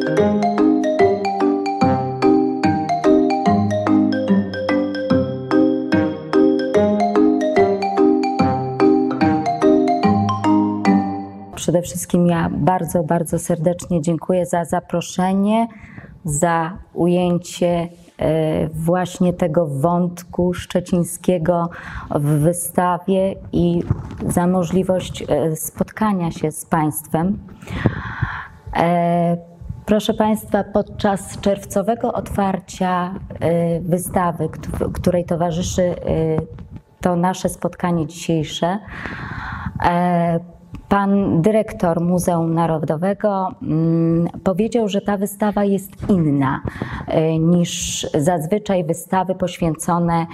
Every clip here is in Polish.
Przede wszystkim ja bardzo, bardzo serdecznie dziękuję za zaproszenie, za ujęcie właśnie tego wątku szczecińskiego w wystawie i za możliwość spotkania się z Państwem. Proszę Państwa, podczas czerwcowego otwarcia wystawy, której towarzyszy to nasze spotkanie dzisiejsze, pan dyrektor Muzeum Narodowego powiedział, że ta wystawa jest inna niż zazwyczaj wystawy poświęcone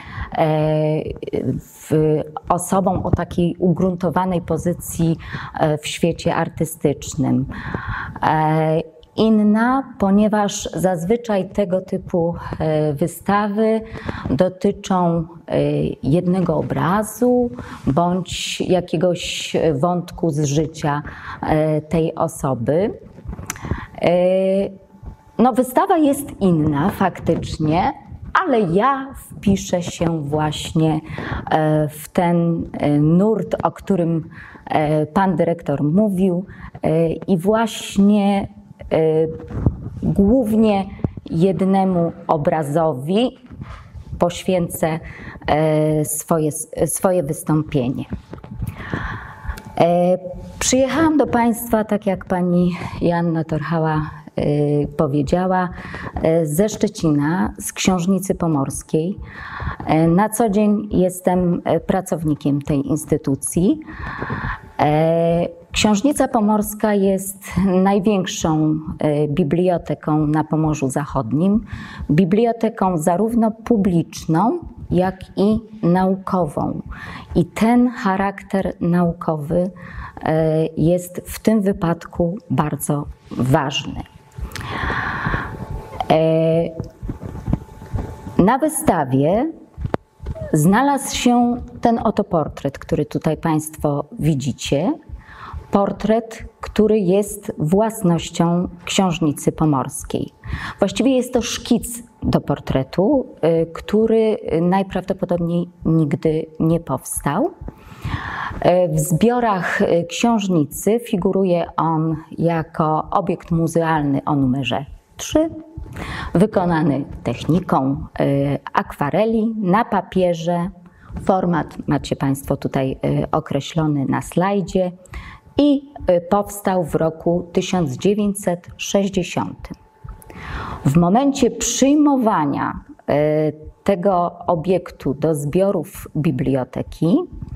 osobom o takiej ugruntowanej pozycji w świecie artystycznym. Inna, ponieważ zazwyczaj tego typu wystawy dotyczą jednego obrazu bądź jakiegoś wątku z życia tej osoby. No, wystawa jest inna faktycznie, ale ja wpiszę się właśnie w ten nurt, o którym pan dyrektor mówił i właśnie głównie jednemu obrazowi poświęcę swoje wystąpienie. Przyjechałam do Państwa, tak jak pani Joanna Torchała powiedziała, ze Szczecina, z Książnicy Pomorskiej. Na co dzień jestem pracownikiem tej instytucji. Książnica Pomorska jest największą biblioteką na Pomorzu Zachodnim. Biblioteką zarówno publiczną, jak i naukową. I ten charakter naukowy jest w tym wypadku bardzo ważny. Na wystawie znalazł się ten oto portret, który tutaj Państwo widzicie. Portret, który jest własnością Książnicy Pomorskiej. Właściwie jest to szkic do portretu, który najprawdopodobniej nigdy nie powstał. W zbiorach książnicy figuruje on jako obiekt muzealny o numerze 3, wykonany techniką akwareli na papierze. Format macie Państwo tutaj określony na slajdzie i powstał w roku 1960. W momencie przyjmowania tego obiektu do zbiorów biblioteki,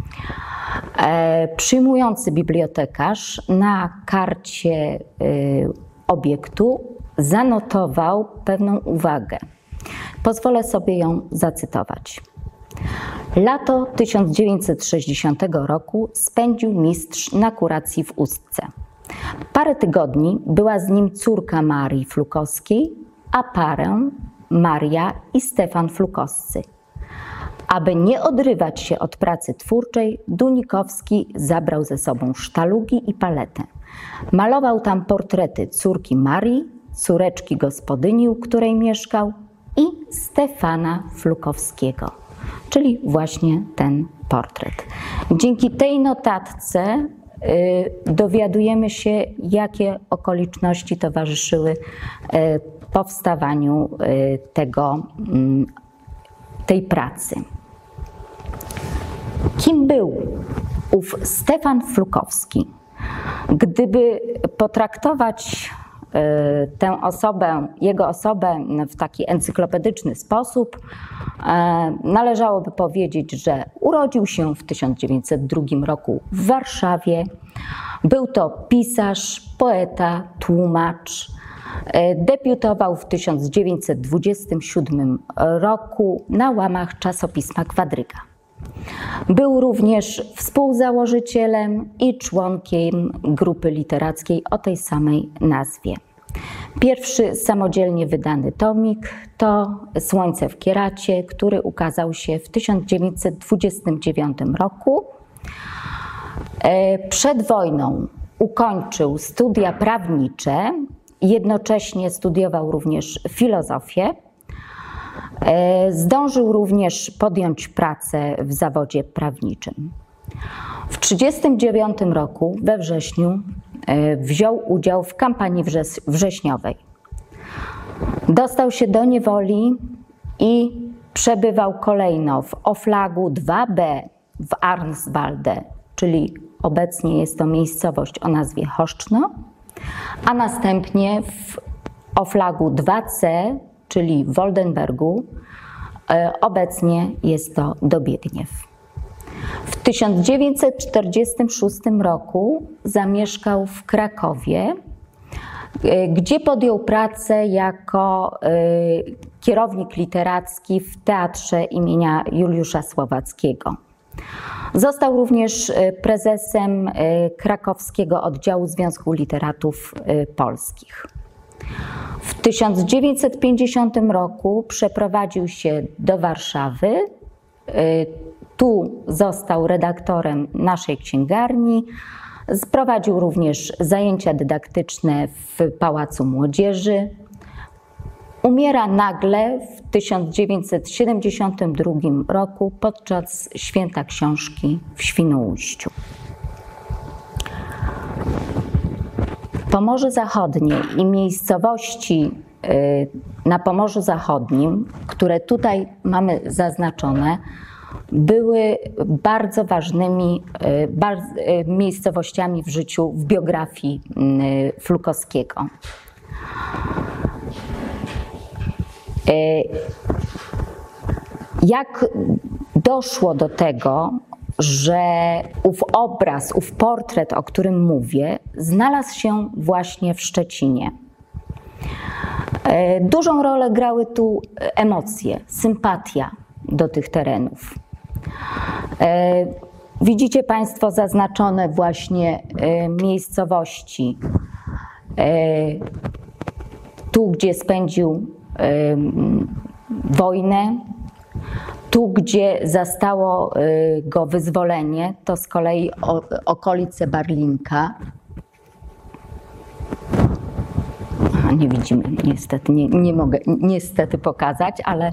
przyjmujący bibliotekarz na karcie obiektu zanotował pewną uwagę. Pozwolę sobie ją zacytować. Lato 1960 roku spędził mistrz na kuracji w Ustce. Parę tygodni była z nim córka Marii Flukowskiej, a parę Maria i Stefan Flukowscy. Aby nie odrywać się od pracy twórczej, Dunikowski zabrał ze sobą sztalugi i paletę. Malował tam portrety córki Marii, córeczki gospodyni, u której mieszkał, i Stefana Flukowskiego, czyli właśnie ten portret. Dzięki tej notatce dowiadujemy się, jakie okoliczności towarzyszyły powstawaniu tej pracy. Kim był ów Stefan Flukowski? Gdyby potraktować tę osobę, jego osobę w taki encyklopedyczny sposób, należałoby powiedzieć, że urodził się w 1902 roku w Warszawie. Był to pisarz, poeta, tłumacz. Debiutował w 1927 roku na łamach czasopisma Kwadryga. Był również współzałożycielem i członkiem grupy literackiej o tej samej nazwie. Pierwszy samodzielnie wydany tomik to Słońce w Kieracie, który ukazał się w 1929 roku. Przed wojną ukończył studia prawnicze jednocześnie studiował również filozofię. Zdążył również podjąć pracę w zawodzie prawniczym. W 1939 roku, we wrześniu, wziął udział w kampanii wrześniowej. Dostał się do niewoli i przebywał kolejno w Oflagu 2b w Arnswalde, czyli obecnie jest to miejscowość o nazwie Choszczno, a następnie w Oflagu 2c, czyli w Woldenbergu, obecnie jest to Dobiegniew. W 1946 roku zamieszkał w Krakowie, gdzie podjął pracę jako kierownik literacki w Teatrze imienia Juliusza Słowackiego. Został również prezesem krakowskiego oddziału Związku Literatów Polskich. W 1950 roku przeprowadził się do Warszawy. Tu został redaktorem naszej księgarni. Prowadził również zajęcia dydaktyczne w Pałacu Młodzieży. Umiera nagle w 1972 roku podczas Święta Książki w Świnoujściu. Pomorze Zachodnie i miejscowości na Pomorzu Zachodnim, które tutaj mamy zaznaczone, były bardzo ważnymi miejscowościami w życiu, w biografii Flukowskiego. Jak doszło do tego, że ów obraz, ów portret, o którym mówię, znalazł się właśnie w Szczecinie? Dużą rolę grały tu emocje, sympatia do tych terenów. Widzicie Państwo zaznaczone właśnie miejscowości. Tu, gdzie spędził wojnę, tu, gdzie zastało go wyzwolenie, to z kolei okolice Barlinka. Nie widzimy, niestety, nie mogę niestety pokazać, ale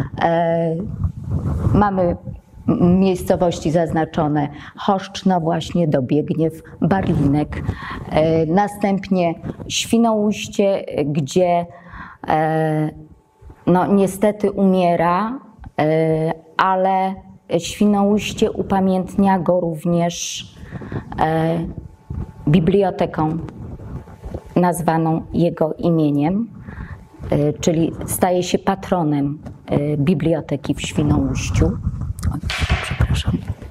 mamy miejscowości zaznaczone: Choszczno, właśnie Dobiegniew, Barlinek, następnie Świnoujście, gdzie no niestety umiera, ale Świnoujście upamiętnia go również biblioteką nazwaną jego imieniem, czyli staje się patronem biblioteki w Świnoujściu. Przepraszam.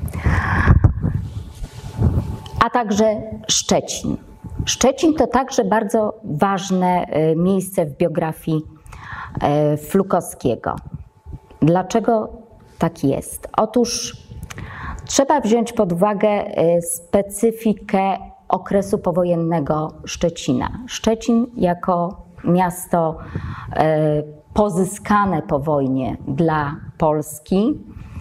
A także Szczecin. Szczecin to także bardzo ważne miejsce w biografii Flukowskiego. Dlaczego tak jest? Otóż trzeba wziąć pod uwagę specyfikę okresu powojennego Szczecina. Szczecin jako miasto pozyskane po wojnie dla Polski,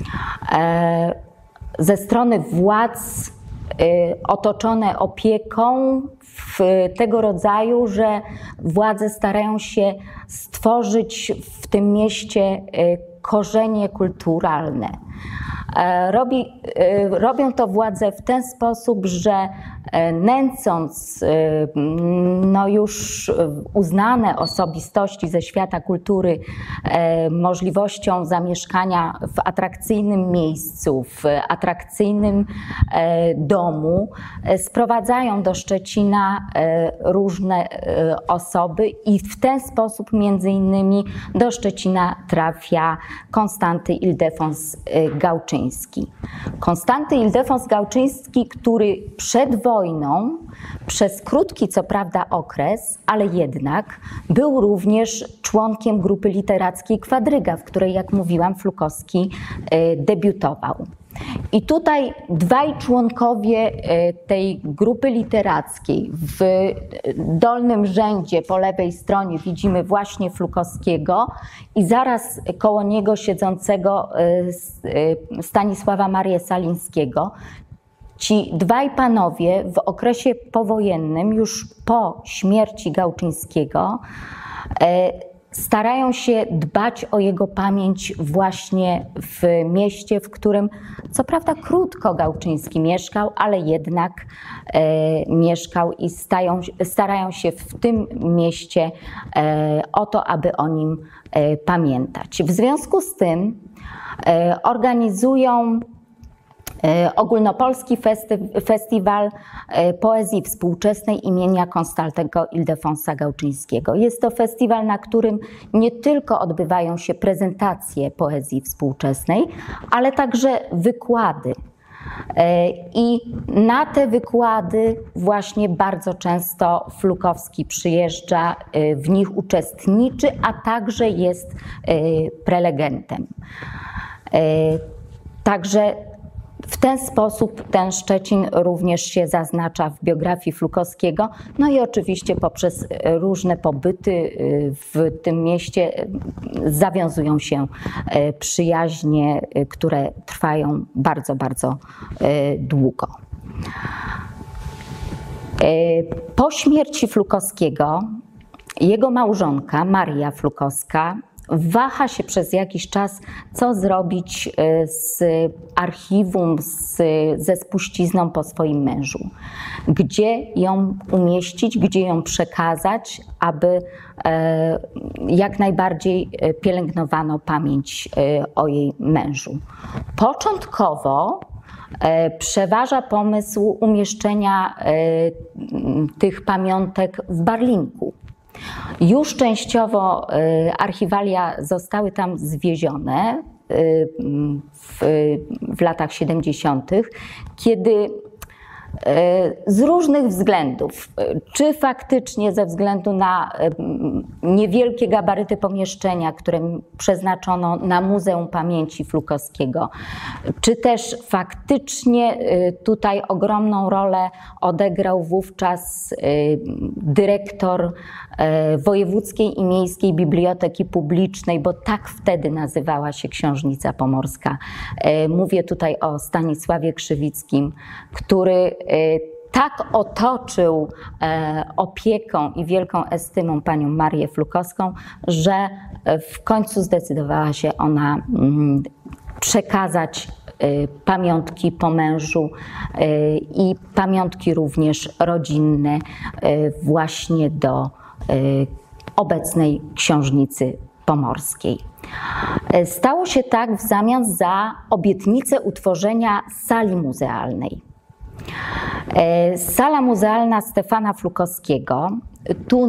ze strony władz otoczone opieką tego rodzaju, że władze starają się stworzyć w tym mieście korzenie kulturalne. Robią to władze w ten sposób, że nęcąc no już uznane osobistości ze świata kultury możliwością zamieszkania w atrakcyjnym miejscu, w atrakcyjnym domu, sprowadzają do Szczecina różne osoby i w ten sposób między innymi do Szczecina trafia Konstanty Ildefons Gałczyński. Konstanty Ildefons Gałczyński, który przed wojną, przez krótki co prawda okres, ale jednak był również członkiem grupy literackiej Kwadryga, w której, jak mówiłam, Flukowski debiutował. I tutaj dwaj członkowie tej grupy literackiej, w dolnym rzędzie po lewej stronie widzimy właśnie Flukowskiego i zaraz koło niego siedzącego Stanisława Marię Salińskiego. ci dwaj panowie w okresie powojennym, już po śmierci Gałczyńskiego, starają się dbać o jego pamięć właśnie w mieście, w którym co prawda krótko Gałczyński mieszkał, ale jednak mieszkał i starają się w tym mieście o to, aby o nim pamiętać. W związku z tym organizują Ogólnopolski Festiwal Poezji Współczesnej imienia Konstantego Ildefonsa Gałczyńskiego. Jest to festiwal, na którym nie tylko odbywają się prezentacje poezji współczesnej, ale także wykłady. I na te wykłady właśnie bardzo często Flukowski przyjeżdża, w nich uczestniczy, a także jest prelegentem. Także w ten sposób ten Szczecin również się zaznacza w biografii Flukowskiego, no i oczywiście poprzez różne pobyty w tym mieście zawiązują się przyjaźnie, które trwają bardzo, bardzo długo. Po śmierci Flukowskiego jego małżonka Maria Flukowska waha się przez jakiś czas, co zrobić z archiwum, ze spuścizną po swoim mężu. Gdzie ją umieścić, gdzie ją przekazać, aby jak najbardziej pielęgnowano pamięć o jej mężu. Początkowo przeważa pomysł umieszczenia tych pamiątek w Barlinku. Już częściowo archiwalia zostały tam zwiezione w latach 70., kiedy z różnych względów, czy faktycznie ze względu na niewielkie gabaryty pomieszczenia, które przeznaczono na Muzeum Pamięci Flukowskiego, czy też faktycznie tutaj ogromną rolę odegrał wówczas dyrektor Wojewódzkiej i Miejskiej Biblioteki Publicznej, bo tak wtedy nazywała się Książnica Pomorska. Mówię tutaj o Stanisławie Krzywickim, który tak otoczył opieką i wielką estymą panią Marię Flukowską, że w końcu zdecydowała się ona przekazać pamiątki po mężu i pamiątki również rodzinne właśnie do obecnej Książnicy Pomorskiej. Stało się tak w zamian za obietnicę utworzenia sali muzealnej. Sala muzealna Stefana Flukowskiego, tu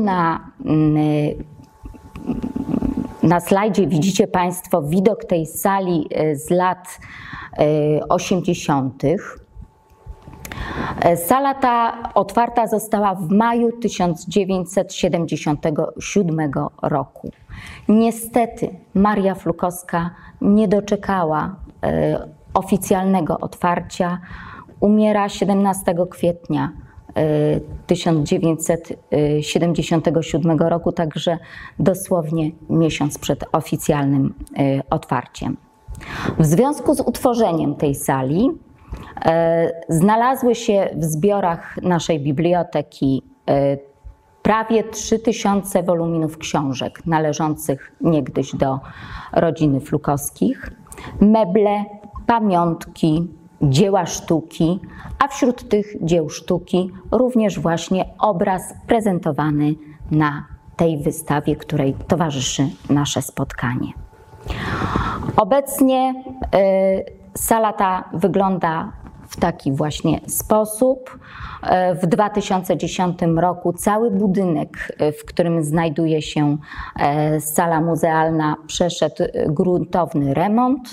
na slajdzie widzicie Państwo widok tej sali z lat 80. Sala ta otwarta została w maju 1977 roku. Niestety Maria Flukowska nie doczekała oficjalnego otwarcia. Umiera 17 kwietnia 1977 roku, także dosłownie miesiąc przed oficjalnym otwarciem. W związku z utworzeniem tej sali znalazły się w zbiorach naszej biblioteki prawie 3000 woluminów książek należących niegdyś do rodziny Flukowskich, meble, pamiątki, dzieła sztuki, a wśród tych dzieł sztuki również właśnie obraz prezentowany na tej wystawie, której towarzyszy nasze spotkanie. Obecnie sala ta wygląda w taki właśnie sposób. W 2010 roku cały budynek, w którym znajduje się sala muzealna, przeszedł gruntowny remont.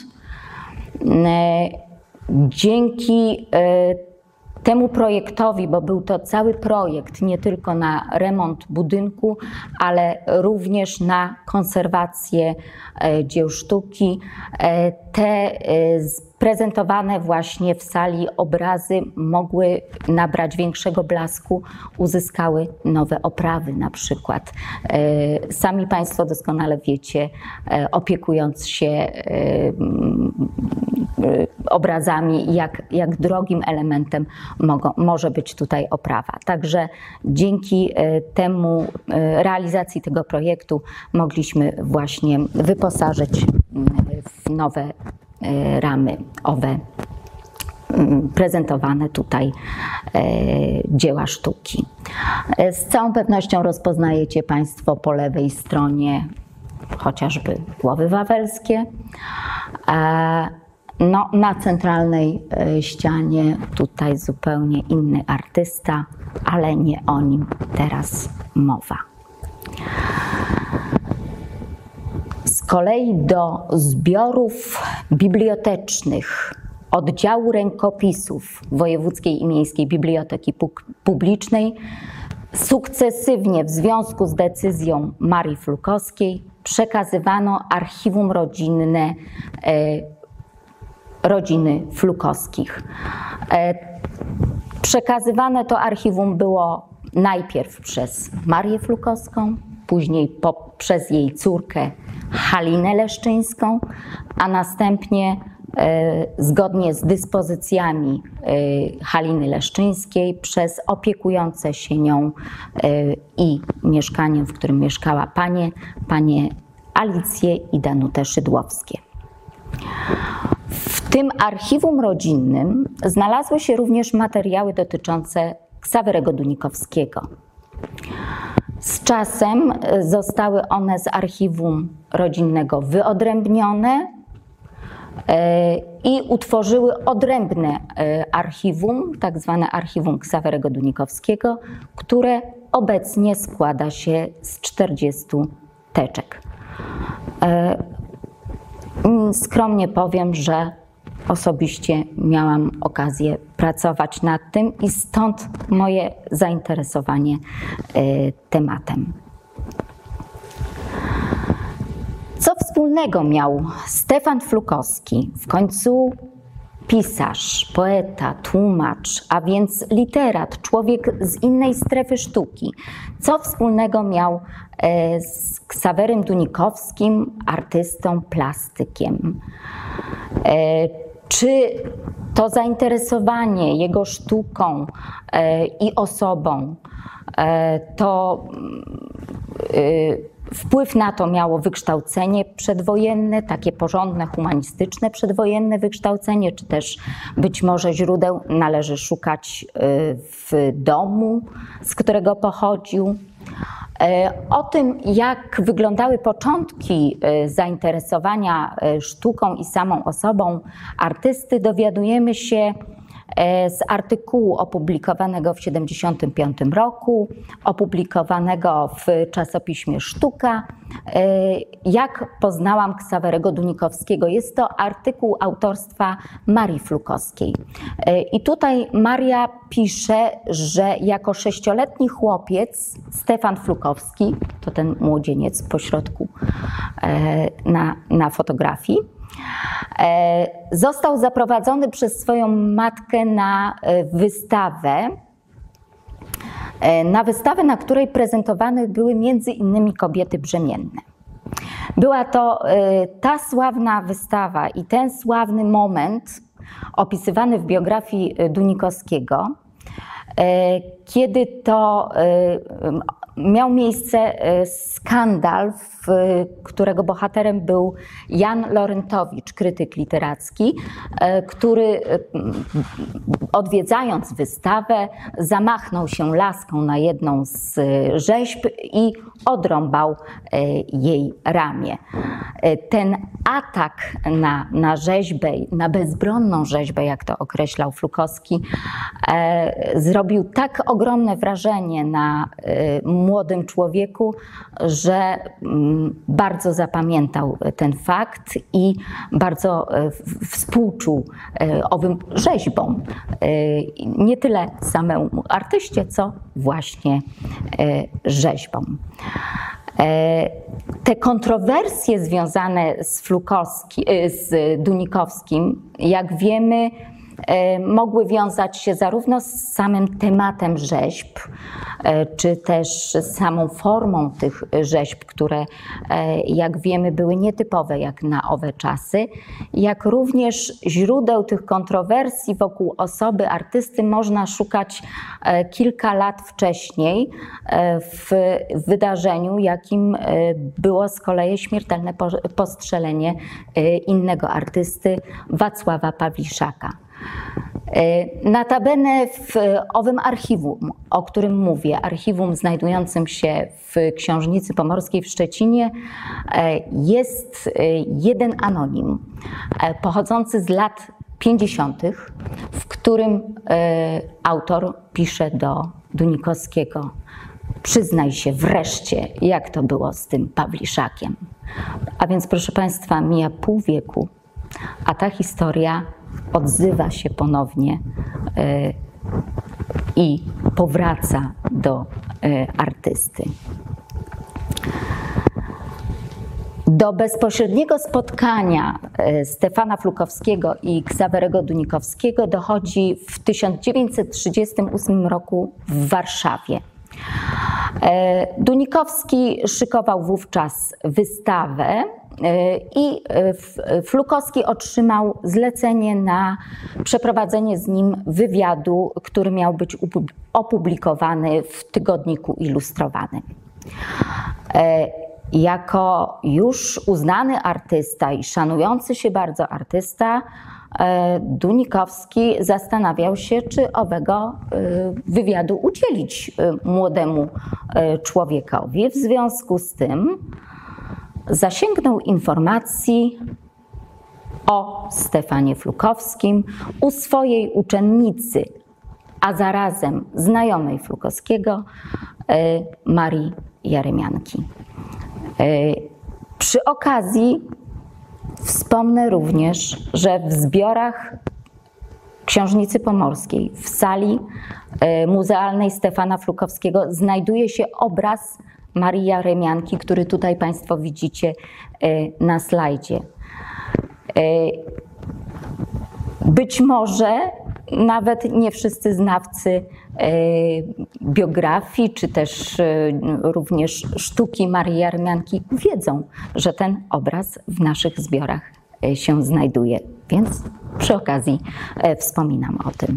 Dzięki temu projektowi, bo był to cały projekt nie tylko na remont budynku, ale również na konserwację dzieł sztuki, te prezentowane właśnie w sali obrazy mogły nabrać większego blasku, uzyskały nowe oprawy na przykład. Sami Państwo doskonale wiecie, opiekując się obrazami, jak drogim elementem może być tutaj oprawa. Także dzięki temu realizacji tego projektu mogliśmy właśnie wyposażyć w nowe ramy owe prezentowane tutaj dzieła sztuki. Z całą pewnością rozpoznajecie Państwo po lewej stronie chociażby głowy wawelskie. No, na centralnej ścianie tutaj zupełnie inny artysta, ale nie o nim teraz mowa. Z kolei do zbiorów bibliotecznych oddziału rękopisów Wojewódzkiej i Miejskiej Biblioteki Publicznej sukcesywnie w związku z decyzją Marii Flukowskiej przekazywano archiwum rodzinne rodziny Flukowskich. Przekazywane to archiwum było najpierw przez Marię Flukowską, później przez jej córkę Halinę Leszczyńską, a następnie zgodnie z dyspozycjami Haliny Leszczyńskiej przez opiekujące się nią i mieszkaniem, w którym mieszkała panie Alicję i Danutę Szydłowskie. W tym archiwum rodzinnym znalazły się również materiały dotyczące Ksawerego Dunikowskiego. Z czasem zostały one z archiwum rodzinnego wyodrębnione i utworzyły odrębne archiwum, tak zwane archiwum Ksawerego Dunikowskiego, które obecnie składa się z 40 teczek. Skromnie powiem, że osobiście miałam okazję pracować nad tym i stąd moje zainteresowanie tematem. Co wspólnego miał Stefan Flukowski, w końcu pisarz, poeta, tłumacz, a więc literat, człowiek z innej strefy sztuki? Co wspólnego miał z Ksawerym Dunikowskim, artystą, plastykiem? Czy to zainteresowanie jego sztuką i osobą, to wpływ na to miało wykształcenie przedwojenne, takie porządne, humanistyczne przedwojenne wykształcenie, czy też być może źródeł należy szukać w domu, z którego pochodził. O tym, jak wyglądały początki zainteresowania sztuką i samą osobą artysty, dowiadujemy się z artykułu opublikowanego w 1975 roku, opublikowanego w czasopiśmie Sztuka. Jak poznałam Ksawerego Dunikowskiego? Jest to artykuł autorstwa Marii Flukowskiej. I tutaj Maria pisze, że jako 6-letni chłopiec Stefan Flukowski, to ten młodzieniec pośrodku na fotografii, został zaprowadzony przez swoją matkę na wystawę, na której prezentowane były między innymi kobiety brzemienne. Była to ta sławna wystawa i ten sławny moment opisywany w biografii Dunikowskiego, kiedy to miał miejsce skandal, którego bohaterem był Jan Lorentowicz, krytyk literacki, który odwiedzając wystawę zamachnął się laską na jedną z rzeźb i odrąbał jej ramię. Ten atak na rzeźbę, na bezbronną rzeźbę, jak to określał Flukowski, zrobił tak ogromne wrażenie na młodym człowieku, że bardzo zapamiętał ten fakt i bardzo współczuł owym rzeźbom. Nie tyle samemu artyście, co właśnie rzeźbom. Te kontrowersje związane z Dunikowskim, jak wiemy, mogły wiązać się zarówno z samym tematem rzeźb, czy też z samą formą tych rzeźb, które, jak wiemy, były nietypowe jak na owe czasy, jak również źródeł tych kontrowersji wokół osoby artysty można szukać kilka lat wcześniej w wydarzeniu, jakim było z kolei śmiertelne postrzelenie innego artysty, Wacława Pawliszaka. Notabene w owym archiwum, o którym mówię, archiwum znajdującym się w Książnicy Pomorskiej w Szczecinie, jest jeden anonim pochodzący z lat 50., w którym autor pisze do Dunikowskiego: przyznaj się wreszcie, jak to było z tym Pawliszakiem. A więc, proszę Państwa, mija pół wieku, a ta historia odzywa się ponownie i powraca do artysty. Do bezpośredniego spotkania Stefana Flukowskiego i Ksawerego Dunikowskiego dochodzi w 1938 roku w Warszawie. Dunikowski szykował wówczas wystawę i Flukowski otrzymał zlecenie na przeprowadzenie z nim wywiadu, który miał być opublikowany w tygodniku Ilustrowanym. Jako już uznany artysta i szanujący się bardzo artysta, Dunikowski zastanawiał się, czy owego wywiadu udzielić młodemu człowiekowi. W związku z tym zasięgnął informacji o Stefanie Flukowskim u swojej uczennicy, a zarazem znajomej Flukowskiego, Marii Jaremianki. Przy okazji wspomnę również, że w zbiorach Książnicy Pomorskiej w sali muzealnej Stefana Flukowskiego znajduje się obraz Marii Jaremianki, który tutaj Państwo widzicie na slajdzie. Być może nawet nie wszyscy znawcy biografii, czy też również sztuki Marii Jaremianki wiedzą, że ten obraz w naszych zbiorach się znajduje, więc przy okazji wspominam o tym.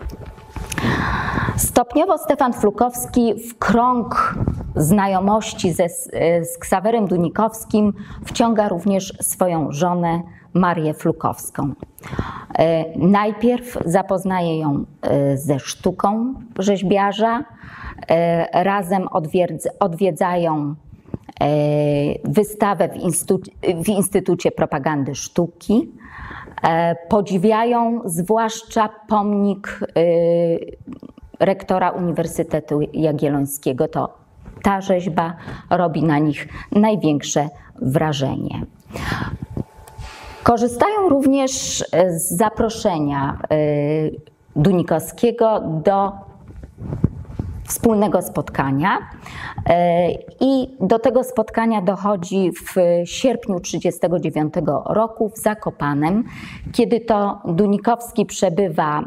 Stopniowo Stefan Flukowski w krąg znajomości z Ksawerem Dunikowskim wciąga również swoją żonę Marię Flukowską. Najpierw zapoznaje ją ze sztuką rzeźbiarza, razem odwiedzają wystawę w Instytucie Propagandy Sztuki, podziwiają zwłaszcza pomnik rektora Uniwersytetu Jagiellońskiego. To ta rzeźba robi na nich największe wrażenie. Korzystają również z zaproszenia Dunikowskiego do wspólnego spotkania i do tego spotkania dochodzi w sierpniu 1939 roku w Zakopanem, kiedy to Dunikowski przebywa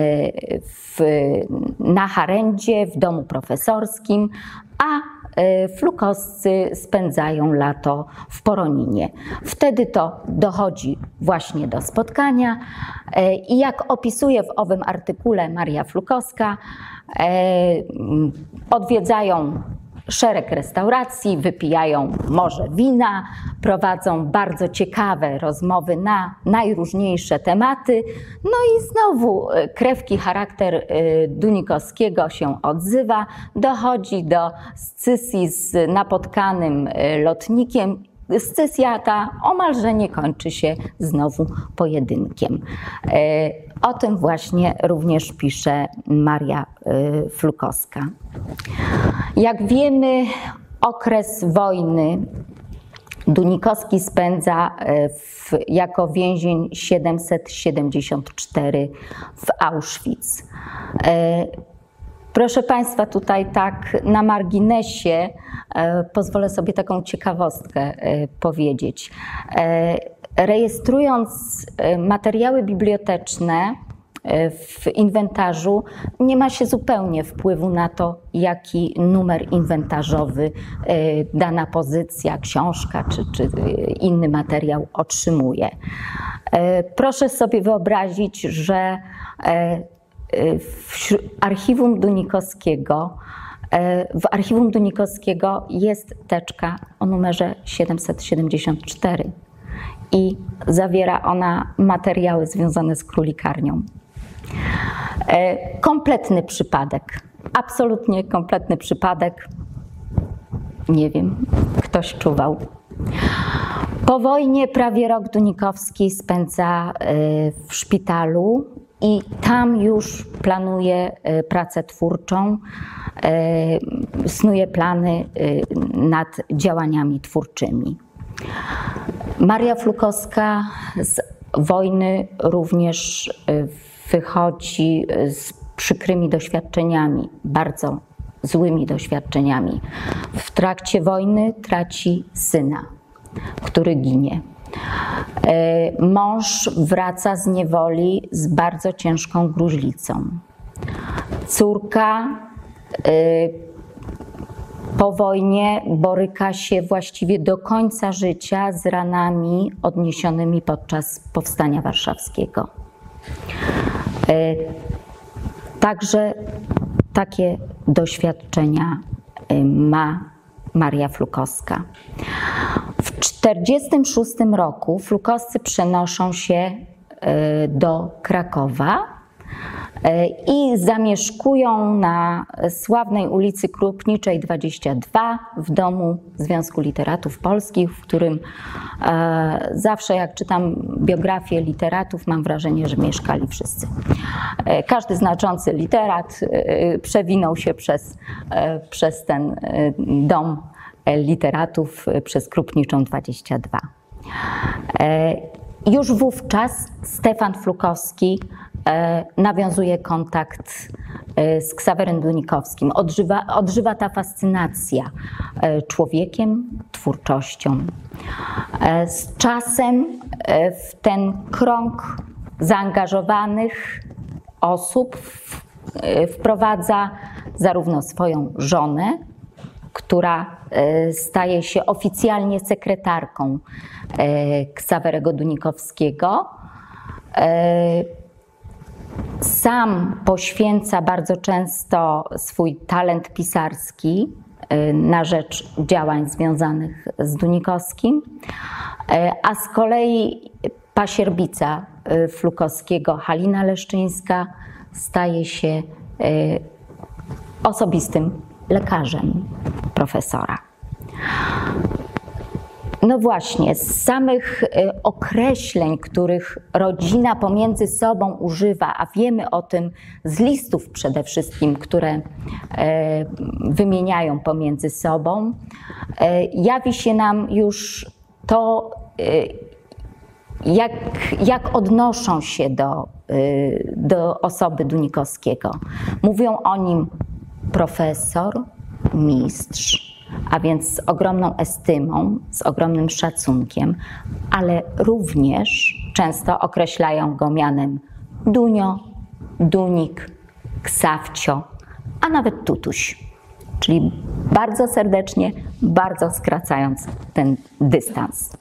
na harendzie w domu profesorskim, a Flukowscy spędzają lato w Poroninie. Wtedy to dochodzi właśnie do spotkania i jak opisuje w owym artykule Maria Flukowska, odwiedzają szereg restauracji, wypijają morze wina, prowadzą bardzo ciekawe rozmowy na najróżniejsze tematy. No i znowu krewki charakter Dunikowskiego się odzywa, dochodzi do scysji z napotkanym lotnikiem. Scysja ta omalże nie kończy się znowu pojedynkiem. O tym właśnie również pisze Maria Flukowska. Jak wiemy, okres wojny Dunikowski spędza jako więzień 774 w Auschwitz. Proszę Państwa, tutaj tak na marginesie pozwolę sobie taką ciekawostkę powiedzieć. Rejestrując materiały biblioteczne w inwentarzu, nie ma się zupełnie wpływu na to, jaki numer inwentarzowy dana pozycja, książka czy inny materiał otrzymuje. Proszę sobie wyobrazić, że w archiwum Dunikowskiego jest teczka o numerze 774 i zawiera ona materiały związane z królikarnią. Kompletny przypadek, absolutnie kompletny przypadek. Nie wiem, ktoś czuwał. Po wojnie prawie rok Dunikowski spędza w szpitalu i tam już planuje pracę twórczą, snuje plany nad działaniami twórczymi. Maria Flukowska z wojny również wychodzi z przykrymi doświadczeniami, bardzo złymi doświadczeniami. W trakcie wojny traci syna, który ginie. Mąż wraca z niewoli z bardzo ciężką gruźlicą. Córka po wojnie boryka się właściwie do końca życia z ranami odniesionymi podczas Powstania Warszawskiego. Także takie doświadczenia ma Maria Flukowska. W 1946 roku Flukowscy przenoszą się do Krakowa i zamieszkują na sławnej ulicy Krupniczej 22 w domu Związku Literatów Polskich, w którym zawsze jak czytam biografię literatów, mam wrażenie, że mieszkali wszyscy. Każdy znaczący literat przewinął się przez ten dom literatów, przez Krupniczą 22. Już wówczas Stefan Flukowski nawiązuje kontakt z Ksawerem Dunikowskim. Odżywa ta fascynacja człowiekiem, twórczością. Z czasem w ten krąg zaangażowanych osób wprowadza zarówno swoją żonę, która staje się oficjalnie sekretarką Ksawerego Dunikowskiego. Sam poświęca bardzo często swój talent pisarski na rzecz działań związanych z Dunikowskim, a z kolei pasierbica Flukowskiego, Halina Leszczyńska, staje się osobistym lekarzem profesora. No właśnie, z samych określeń, których rodzina pomiędzy sobą używa, a wiemy o tym z listów przede wszystkim, które wymieniają pomiędzy sobą, jawi się nam już to, jak odnoszą się do osoby Dunikowskiego. Mówią o nim profesor, mistrz, a więc z ogromną estymą, z ogromnym szacunkiem, ale również często określają go mianem Dunio, Dunik, Ksawcio, a nawet Tutuś. Czyli bardzo serdecznie, bardzo skracając ten dystans.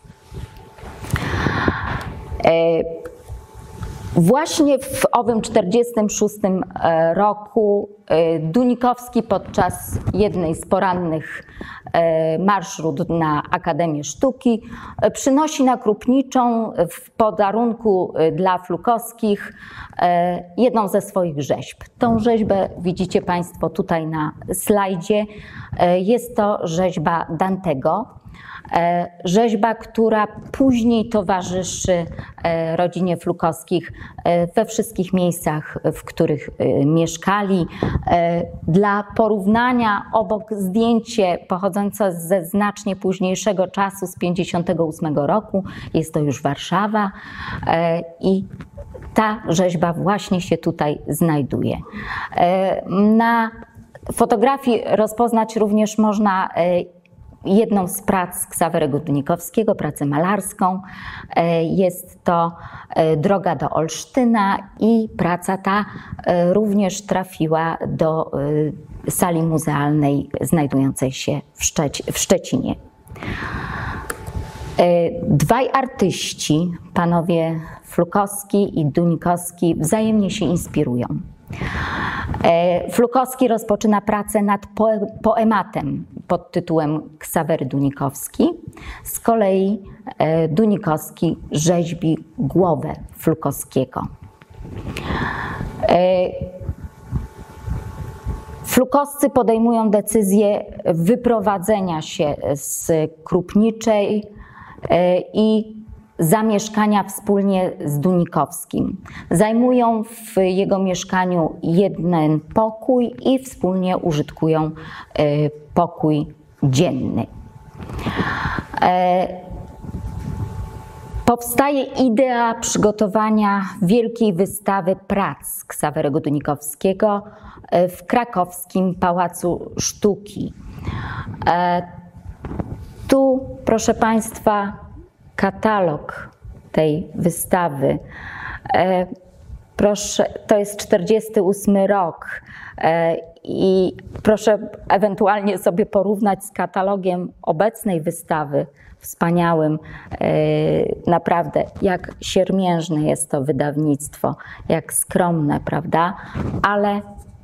Właśnie w owym 1946 roku Dunikowski podczas jednej z porannych marszrut na Akademię Sztuki przynosi na Krupniczą w podarunku dla Flukowskich jedną ze swoich rzeźb. Tą rzeźbę widzicie Państwo tutaj na slajdzie. Jest to rzeźba Dantego. Rzeźba, która później towarzyszy rodzinie Flukowskich we wszystkich miejscach, w których mieszkali. Dla porównania obok zdjęcie pochodzące ze znacznie późniejszego czasu, z 1958 roku, jest to już Warszawa i ta rzeźba właśnie się tutaj znajduje. Na fotografii rozpoznać również można jedną z prac Ksawerego Dunikowskiego, pracę malarską. Jest to Droga do Olsztyna i praca ta również trafiła do sali muzealnej znajdującej się w Szczecinie. Dwaj artyści, panowie Flukowski i Dunikowski, wzajemnie się inspirują. Flukowski rozpoczyna pracę nad poematem pod tytułem Ksawery Dunikowski. Z kolei Dunikowski rzeźbi głowę Flukowskiego. Flukowscy podejmują decyzję wyprowadzenia się z Krupniczej i zamieszkania wspólnie z Dunikowskim. Zajmują w jego mieszkaniu jeden pokój i wspólnie użytkują pokój dzienny. Powstaje idea przygotowania wielkiej wystawy prac Ksawerego Dunikowskiego w krakowskim Pałacu Sztuki. Tu, proszę Państwa, katalog tej wystawy. Proszę, to jest 1948 rok i proszę ewentualnie sobie porównać z katalogiem obecnej wystawy, wspaniałym. Naprawdę, jak siermiężne jest to wydawnictwo, jak skromne, prawda? Ale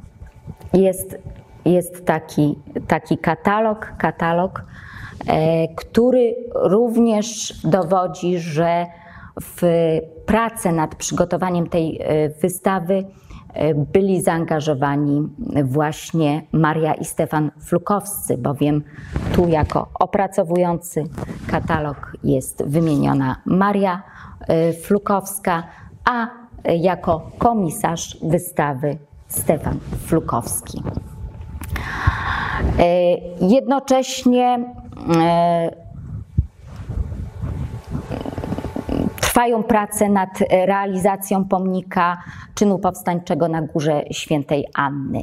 jest taki katalog, który również dowodzi, że w pracę nad przygotowaniem tej wystawy byli zaangażowani właśnie Maria i Stefan Flukowscy, bowiem tu jako opracowujący katalog jest wymieniona Maria Flukowska, a jako komisarz wystawy Stefan Flukowski. Jednocześnie trwają prace nad realizacją pomnika czynu powstańczego na Górze Świętej Anny.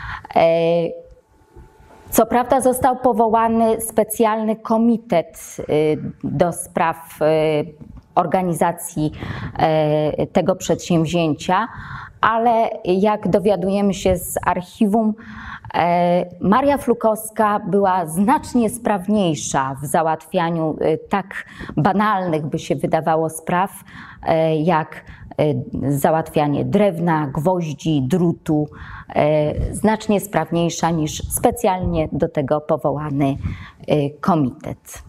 Co prawda został powołany specjalny komitet do spraw organizacji tego przedsięwzięcia, ale jak dowiadujemy się z archiwum, Maria Flukowska była znacznie sprawniejsza w załatwianiu tak banalnych, by się wydawało, spraw, jak załatwianie drewna, gwoździ, drutu, znacznie sprawniejsza niż specjalnie do tego powołany komitet.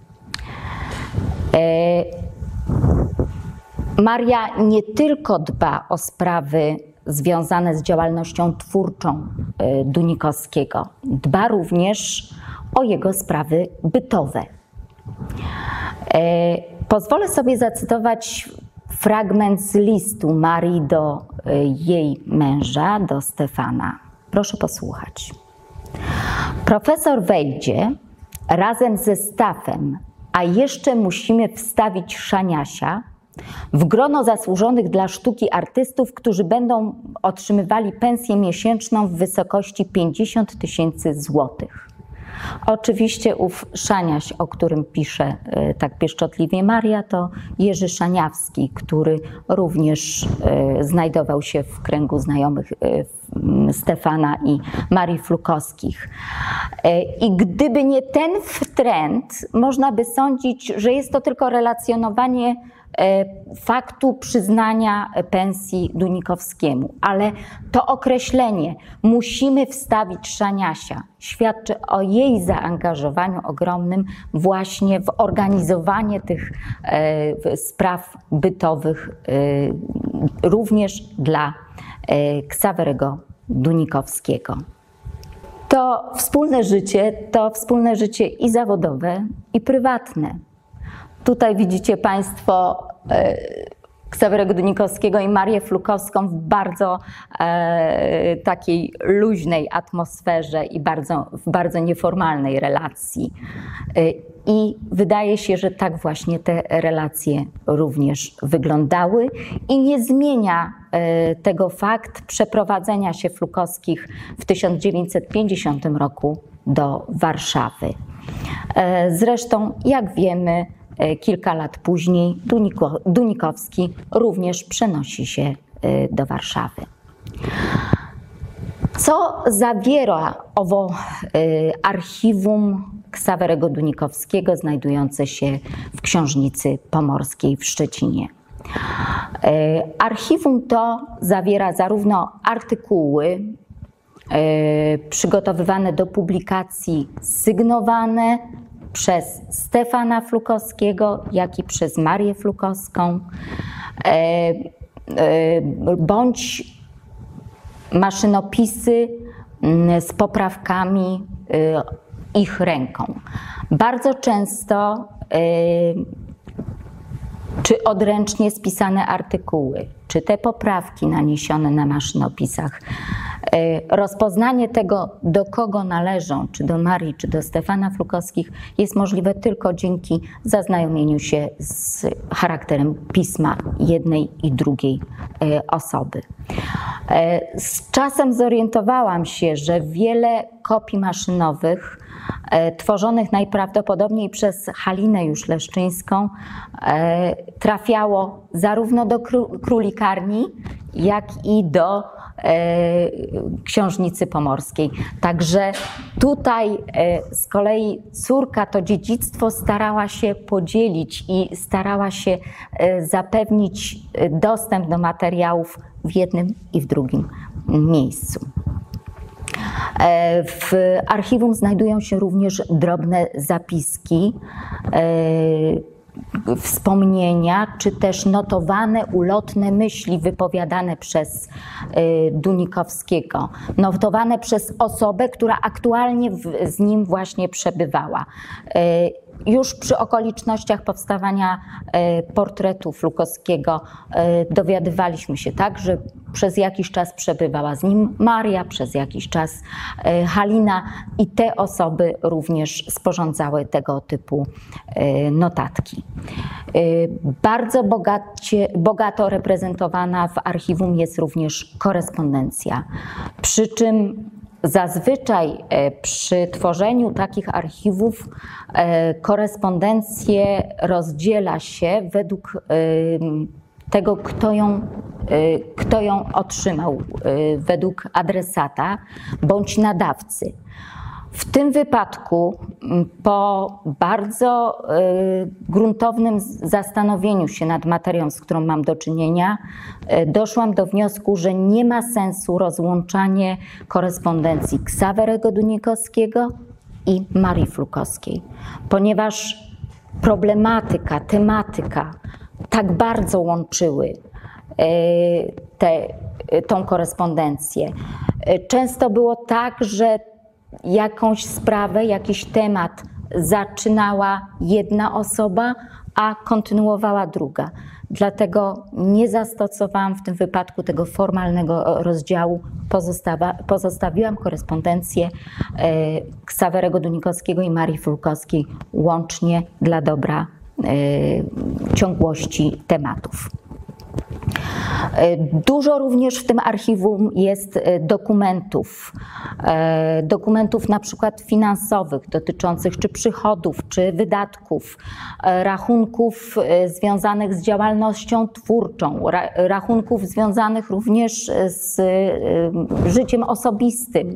Maria nie tylko dba o sprawy związane z działalnością twórczą Dunikowskiego, dba również o jego sprawy bytowe. Pozwolę sobie zacytować fragment z listu Marii do jej męża, do Stefana. Proszę posłuchać. Profesor wejdzie razem ze Stafem, a jeszcze musimy wstawić Szaniasia w grono zasłużonych dla sztuki artystów, którzy będą otrzymywali pensję miesięczną w wysokości 50 000 złotych. Oczywiście ów Szaniaś, o którym pisze tak pieszczotliwie Maria, to Jerzy Szaniawski, który również znajdował się w kręgu znajomych Stefana i Marii Flukowskich. I gdyby nie ten trend, można by sądzić, że jest to tylko relacjonowanie faktu przyznania pensji Dunikowskiemu, ale to określenie musimy wstawić Szaniasia świadczy o jej zaangażowaniu ogromnym właśnie w organizowanie tych spraw bytowych również dla Ksawerego Dunikowskiego. To wspólne życie i zawodowe, i prywatne. Tutaj widzicie Państwo Ksawerego Dunikowskiego i Marię Flukowską w bardzo takiej luźnej atmosferze i w bardzo nieformalnej relacji. I wydaje się, że tak właśnie te relacje również wyglądały i nie zmienia tego fakt przeprowadzenia się Flukowskich w 1950 roku do Warszawy. Zresztą, jak wiemy, kilka lat później Dunikowski również przenosi się do Warszawy. Co zawiera owo archiwum Ksawerego Dunikowskiego znajdujące się w Książnicy Pomorskiej w Szczecinie? Archiwum to zawiera zarówno artykuły przygotowywane do publikacji, sygnowane przez Stefana Flukowskiego, jak i przez Marię Flukowską, bądź maszynopisy z poprawkami ich ręką. Bardzo często czy odręcznie spisane artykuły, czy te poprawki naniesione na maszynopisach, rozpoznanie tego, do kogo należą, czy do Marii, czy do Stefana Flukowskich, jest możliwe tylko dzięki zaznajomieniu się z charakterem pisma jednej i drugiej osoby. Z czasem zorientowałam się, że wiele kopii maszynowych tworzonych najprawdopodobniej przez Halinę już Leszczyńską trafiało zarówno do królikarni, jak i do Książnicy Pomorskiej. Także tutaj z kolei córka to dziedzictwo starała się podzielić i starała się zapewnić dostęp do materiałów w jednym i w drugim miejscu. W archiwum znajdują się również drobne zapiski, wspomnienia, czy też notowane, ulotne myśli wypowiadane przez Dunikowskiego, notowane przez osobę, która aktualnie z nim właśnie przebywała. Już przy okolicznościach powstawania portretu Flukowskiego dowiadywaliśmy się tak, że przez jakiś czas przebywała z nim Maria, przez jakiś czas Halina i te osoby również sporządzały tego typu notatki. Bardzo bogato reprezentowana w archiwum jest również korespondencja, przy czym zazwyczaj przy tworzeniu takich archiwów korespondencję rozdziela się według tego, kto ją otrzymał, według adresata bądź nadawcy. W tym wypadku po bardzo gruntownym zastanowieniu się nad materią, z którą mam do czynienia, doszłam do wniosku, że nie ma sensu rozłączanie korespondencji Ksawerego Dunikowskiego i Marii Flukowskiej, ponieważ problematyka, tematyka tak bardzo łączyły tą korespondencję. Często było tak, że jakąś sprawę, jakiś temat zaczynała jedna osoba, a kontynuowała druga. Dlatego nie zastosowałam w tym wypadku tego formalnego rozdziału. Pozostawiłam korespondencję Ksawerego Dunikowskiego i Marii Flukowskiej łącznie dla dobra ciągłości tematów. Dużo również w tym archiwum jest dokumentów na przykład finansowych dotyczących czy przychodów, czy wydatków, rachunków związanych z działalnością twórczą, rachunków związanych również z życiem osobistym.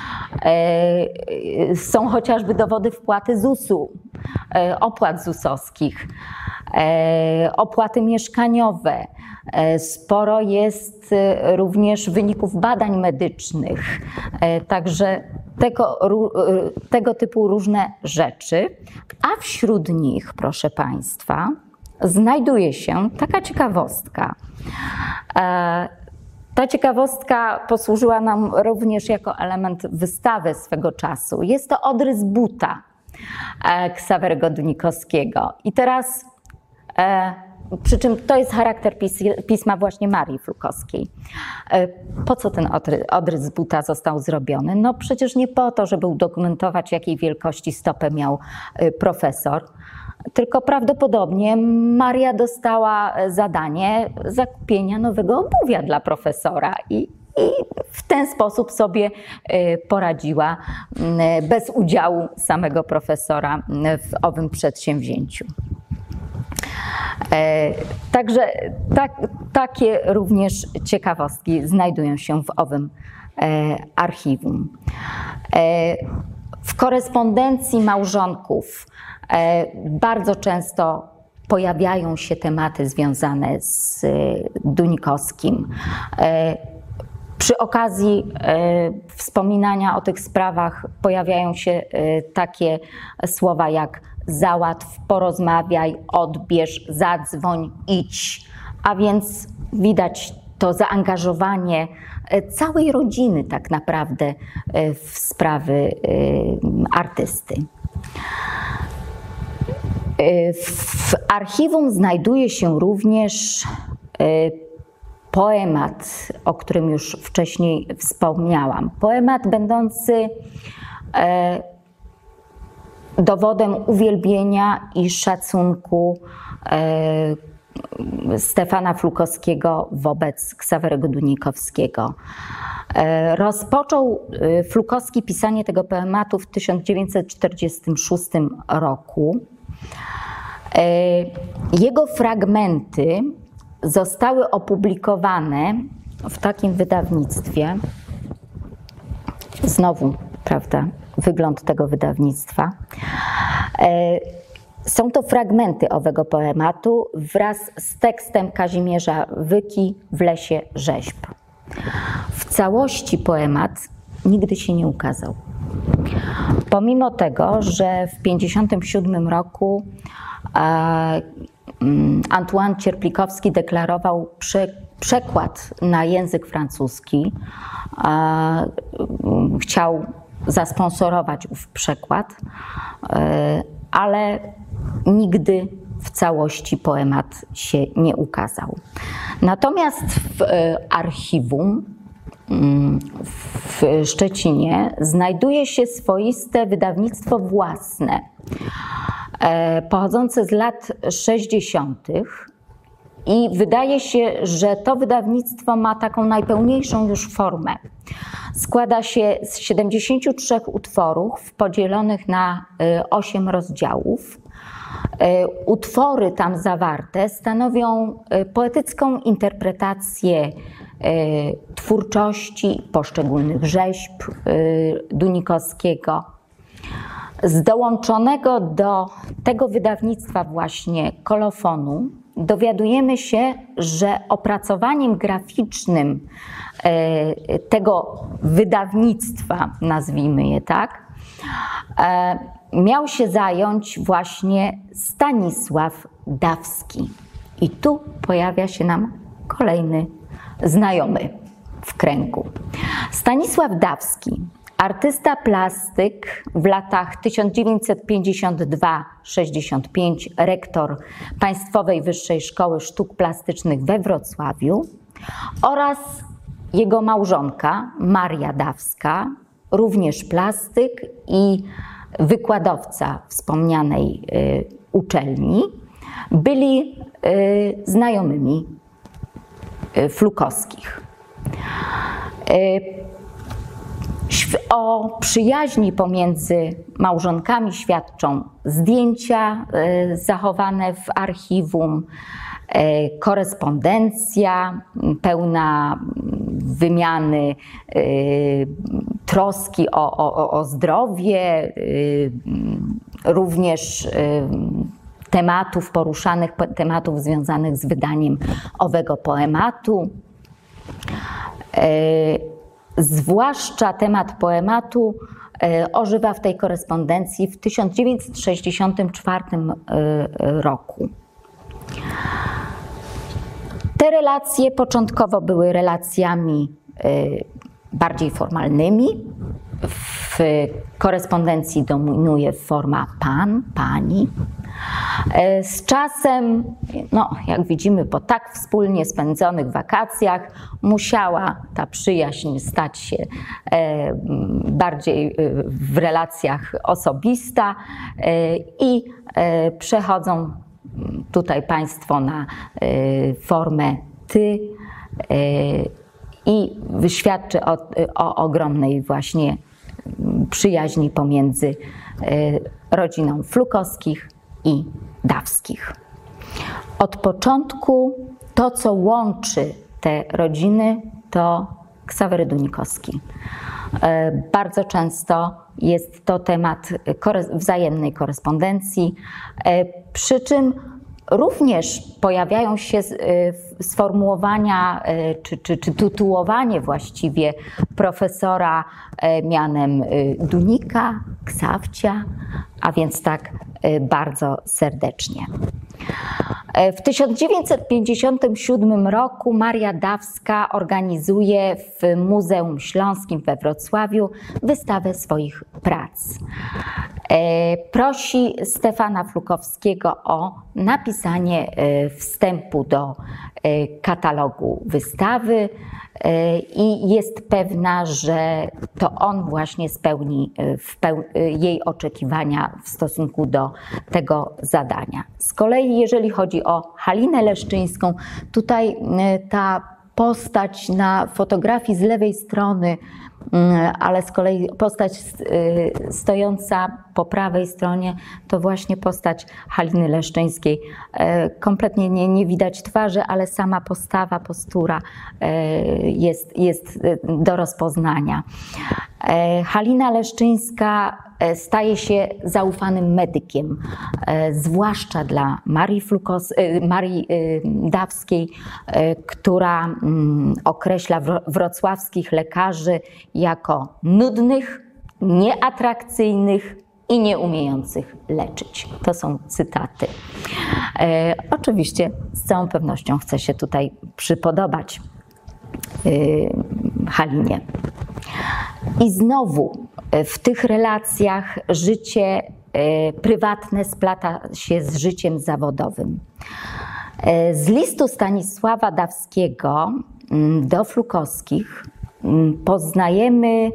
Są chociażby dowody wpłaty ZUS-u, opłat ZUS-owskich, opłaty mieszkaniowe. Sporo jest również wyników badań medycznych, także tego typu różne rzeczy. A wśród nich, proszę Państwa, znajduje się taka ciekawostka. Ta ciekawostka posłużyła nam również jako element wystawy swego czasu. Jest to odrys buta Ksawerego Dunikowskiego. I teraz przy czym to jest charakter pisma właśnie Marii Flukowskiej. Po co ten odrys z buta został zrobiony? No przecież nie po to, żeby udokumentować, jakiej wielkości stopę miał profesor, tylko prawdopodobnie Maria dostała zadanie zakupienia nowego obuwia dla profesora i w ten sposób sobie poradziła bez udziału samego profesora w owym przedsięwzięciu. Także takie również ciekawostki znajdują się w owym archiwum. W korespondencji małżonków bardzo często pojawiają się tematy związane z Dunikowskim. Przy okazji wspominania o tych sprawach pojawiają się takie słowa jak załatw, porozmawiaj, odbierz, zadzwoń, idź. A więc widać to zaangażowanie całej rodziny tak naprawdę w sprawy artysty. W archiwum znajduje się również poemat, o którym już wcześniej wspomniałam. Poemat będący dowodem uwielbienia i szacunku Stefana Flukowskiego wobec Ksawerego Dunikowskiego. Rozpoczął Flukowski pisanie tego poematu w 1946 roku. Jego fragmenty zostały opublikowane w takim wydawnictwie. Znowu, prawda, wygląd tego wydawnictwa. Są to fragmenty owego poematu wraz z tekstem Kazimierza Wyki w lesie rzeźb. W całości poemat nigdy się nie ukazał. Pomimo tego, że w 1957 roku Antoine Cierplikowski deklarował przekład na język francuski, chciał zasponsorować ów przekład, ale nigdy w całości poemat się nie ukazał. Natomiast w archiwum w Szczecinie znajduje się swoiste wydawnictwo własne, pochodzące z lat 60. i wydaje się, że to wydawnictwo ma taką najpełniejszą już formę. Składa się z 73 utworów podzielonych na 8 rozdziałów. Utwory tam zawarte stanowią poetycką interpretację twórczości poszczególnych rzeźb Dunikowskiego. Z dołączonego do tego wydawnictwa właśnie kolofonu dowiadujemy się, że opracowaniem graficznym tego wydawnictwa, nazwijmy je tak, miał się zająć właśnie Stanisław Dawski. I tu pojawia się nam kolejny znajomy w kręgu. Stanisław Dawski, artysta plastyk, w latach 1952-65 rektor Państwowej Wyższej Szkoły Sztuk Plastycznych we Wrocławiu oraz jego małżonka Maria Dawska, również plastyk i wykładowca wspomnianej uczelni, byli znajomymi Flukowskich. O przyjaźni pomiędzy małżonkami świadczą zdjęcia zachowane w archiwum, korespondencja pełna wymiany, troski o zdrowie, również tematów poruszanych, tematów związanych z wydaniem owego poematu. Zwłaszcza temat poematu ożywa w tej korespondencji w 1964 roku. Te relacje początkowo były relacjami bardziej formalnymi. W korespondencji dominuje forma pan, pani, Z czasem, no, jak widzimy, po tak wspólnie spędzonych wakacjach musiała ta przyjaźń stać się bardziej w relacjach osobista i przechodzą tutaj Państwo na formę ty i świadczy o ogromnej właśnie przyjaźni pomiędzy rodziną Flukowskich i Dawskich. Od początku to, co łączy te rodziny, to Ksawery Dunikowski. Bardzo często jest to temat wzajemnej korespondencji, przy czym również pojawiają się sformułowania czy tytułowanie właściwie profesora mianem Dunika, Ksawcia, a więc tak bardzo serdecznie. W 1957 roku Maria Dawska organizuje w Muzeum Śląskim we Wrocławiu wystawę swoich prac. Prosi Stefana Flukowskiego o napisanie wstępu do katalogu wystawy i jest pewna, że to on właśnie spełni jej oczekiwania w stosunku do tego zadania. Z kolei jeżeli chodzi o Halinę Leszczyńską, tutaj ta postać na fotografii z lewej strony, ale z kolei postać stojąca po prawej stronie to właśnie postać Haliny Leszczyńskiej. Kompletnie nie widać twarzy, ale sama postawa, postura jest do rozpoznania. Halina Leszczyńska staje się zaufanym medykiem, zwłaszcza dla Marii Dawskiej, która określa wrocławskich lekarzy jako nudnych, nieatrakcyjnych i nieumiejących leczyć. To są cytaty. Oczywiście z całą pewnością chcę się tutaj przypodobać Halinie. I znowu w tych relacjach życie prywatne splata się z życiem zawodowym. Z listu Stanisława Dawskiego do Flukowskich poznajemy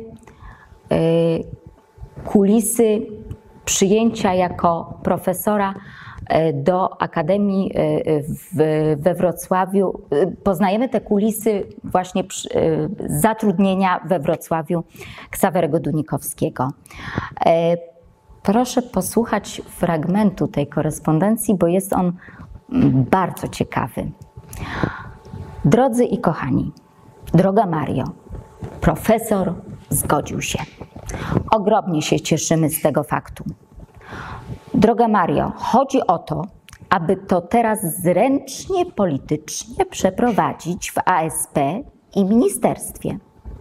kulisy przyjęcia jako profesora do Akademii we Wrocławiu. Poznajemy te kulisy właśnie zatrudnienia we Wrocławiu Ksawerego Dunikowskiego. Proszę posłuchać fragmentu tej korespondencji, bo jest on bardzo ciekawy. Drodzy i kochani, droga Mario, profesor zgodził się. Ogromnie się cieszymy z tego faktu. Droga Mario, chodzi o to, aby to teraz zręcznie politycznie przeprowadzić w ASP i ministerstwie.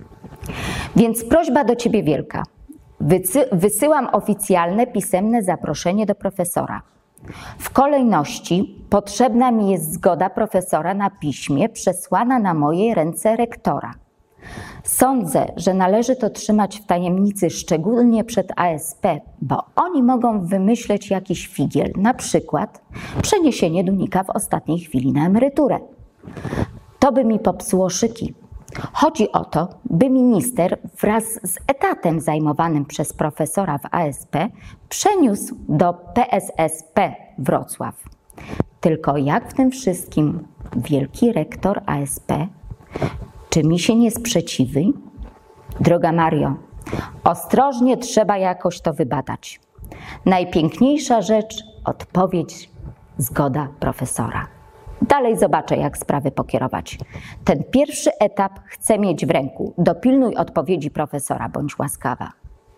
Więc prośba do Ciebie wielka. Wysyłam oficjalne pisemne zaproszenie do profesora. W kolejności potrzebna mi jest zgoda profesora na piśmie przesłana na moje ręce rektora. Sądzę, że należy to trzymać w tajemnicy, szczególnie przed ASP, bo oni mogą wymyśleć jakiś figiel, na przykład przeniesienie Dunika w ostatniej chwili na emeryturę. To by mi popsuło szyki. Chodzi o to, by minister wraz z etatem zajmowanym przez profesora w ASP przeniósł do PSSP Wrocław. Tylko jak w tym wszystkim wielki rektor ASP? Czy mi się nie sprzeciwi? Droga Mario, ostrożnie trzeba jakoś to wybadać. Najpiękniejsza rzecz, odpowiedź, zgoda profesora. Dalej zobaczę, jak sprawy pokierować. Ten pierwszy etap chcę mieć w ręku. Dopilnuj odpowiedzi profesora, bądź łaskawa.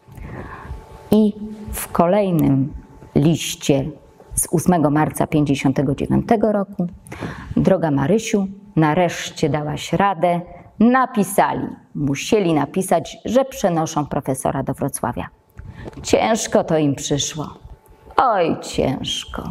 I w kolejnym liście z 8 marca 1959 roku, droga Marysiu, nareszcie dałaś radę, musieli napisać, że przenoszą profesora do Wrocławia. Ciężko to im przyszło. Oj, ciężko.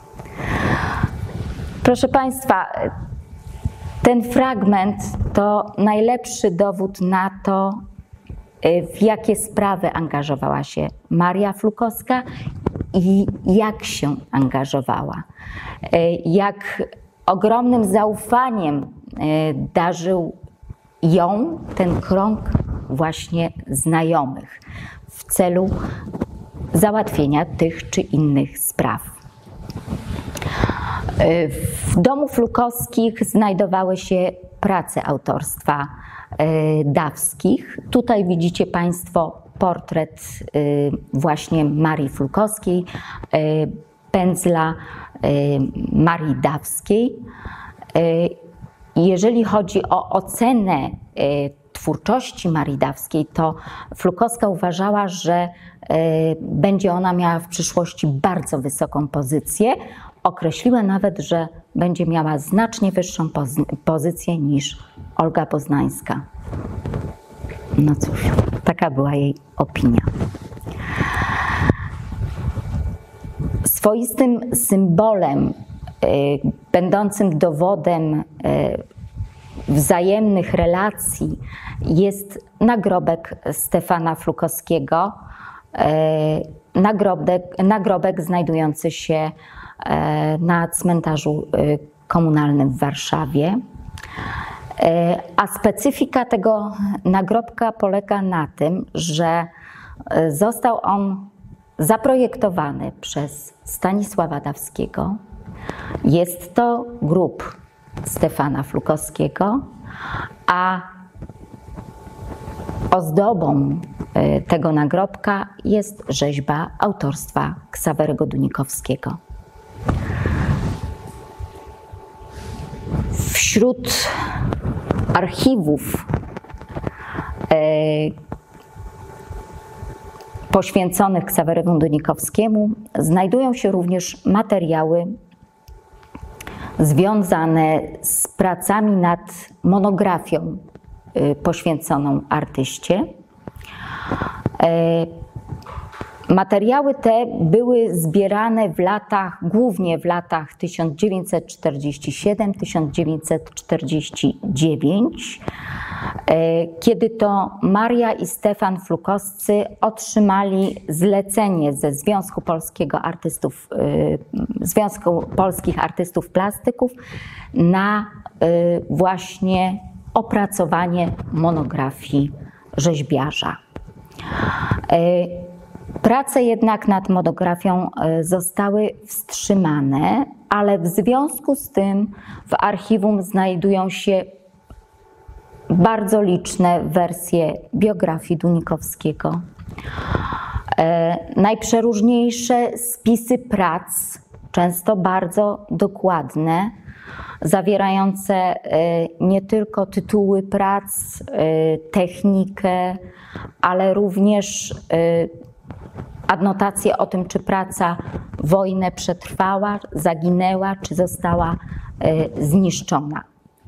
Proszę Państwa, ten fragment to najlepszy dowód na to, w jakie sprawy angażowała się Maria Flukowska i jak się angażowała, jak ogromnym zaufaniem darzył ją ten krąg właśnie znajomych w celu załatwienia tych czy innych spraw. W domu Flukowskich znajdowały się prace autorstwa Dawskich. Tutaj widzicie Państwo portret właśnie Marii Flukowskiej, pędzla Marii Dawskiej. Jeżeli chodzi o ocenę twórczości Marii Dawskiej, to Flukowska uważała, że będzie ona miała w przyszłości bardzo wysoką pozycję. Określiła nawet, że będzie miała znacznie wyższą pozycję niż Olga Poznańska. No cóż, taka była jej opinia. Swoistym symbolem, będącym dowodem wzajemnych relacji jest nagrobek Stefana Flukowskiego. Nagrobek znajdujący się na cmentarzu komunalnym w Warszawie. A specyfika tego nagrobka polega na tym, że został on zaprojektowany przez Stanisława Dawskiego. Jest to grób Stefana Flukowskiego, a ozdobą tego nagrobka jest rzeźba autorstwa Ksawerego Dunikowskiego. Wśród archiwów poświęconych Ksaweremu Dunikowskiemu znajdują się również materiały związane z pracami nad monografią poświęconą artyście. Materiały te były zbierane głównie w latach 1947-1949, kiedy to Maria i Stefan Flukowscy otrzymali zlecenie ze Związku Polskich Artystów Plastyków na właśnie opracowanie monografii rzeźbiarza. Prace jednak nad monografią zostały wstrzymane, ale w związku z tym w archiwum znajdują się bardzo liczne wersje biografii Dunikowskiego. Najprzeróżniejsze spisy prac, często bardzo dokładne, zawierające nie tylko tytuły prac, technikę, ale również adnotacje o tym, czy praca wojnę przetrwała, zaginęła, czy została zniszczona.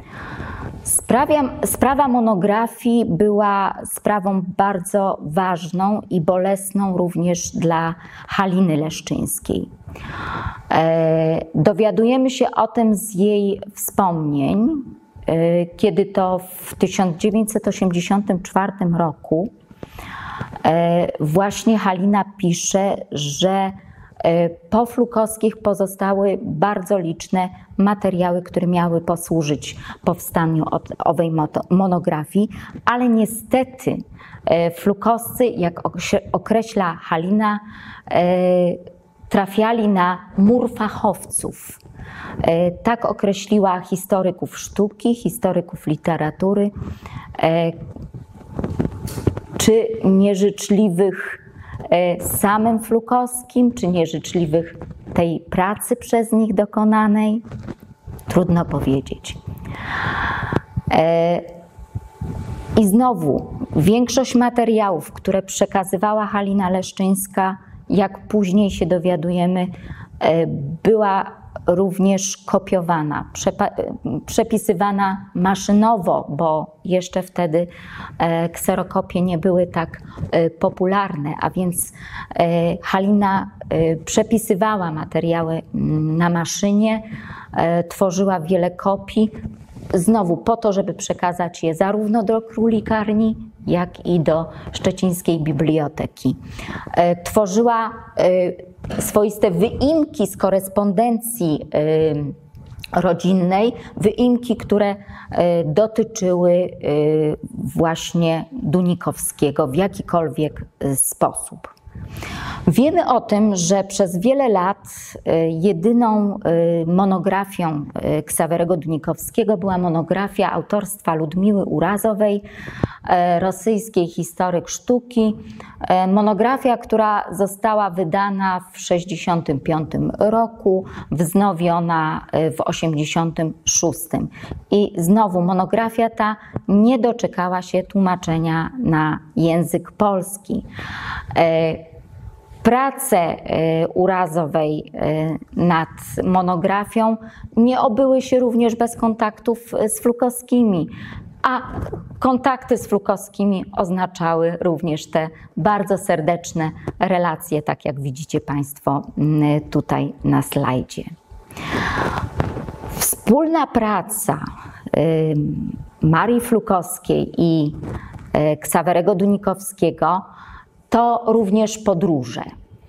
Sprawa monografii była sprawą bardzo ważną i bolesną również dla Haliny Leszczyńskiej. Dowiadujemy się o tym z jej wspomnień, kiedy to w 1984 roku właśnie Halina pisze, że po Flukowskich pozostały bardzo liczne materiały, które miały posłużyć powstaniu owej monografii, ale niestety Flukowscy, jak określa Halina, trafiali na mur fachowców. Tak określiła historyków sztuki, historyków literatury, czy nieżyczliwych samym Flukowskim, czy nieżyczliwych tej pracy przez nich dokonanej? Trudno powiedzieć. I znowu większość materiałów, które przekazywała Halina Leszczyńska, jak później się dowiadujemy, była również kopiowana, przepisywana maszynowo, bo jeszcze wtedy kserokopie nie były tak popularne, a więc Halina przepisywała materiały na maszynie, tworzyła wiele kopii, znowu po to, żeby przekazać je zarówno do królikarni, jak i do Szczecińskiej Biblioteki. Tworzyła swoiste wyimki z korespondencji rodzinnej, wyimki, które dotyczyły właśnie Dunikowskiego w jakikolwiek sposób. Wiemy o tym, że przez wiele lat jedyną monografią Ksawerego Dunikowskiego była monografia autorstwa Ludmiły Urazowej, rosyjskiej historyk sztuki. Monografia, która została wydana w 1965 roku, wznowiona w 1986. I znowu monografia ta nie doczekała się tłumaczenia na język polski. Prace Urazowej nad monografią nie obyły się również bez kontaktów z Flukowskimi, a kontakty z Flukowskimi oznaczały również te bardzo serdeczne relacje, tak jak widzicie Państwo tutaj na slajdzie. Wspólna praca Marii Flukowskiej i Ksawerego Dunikowskiego to również podróże.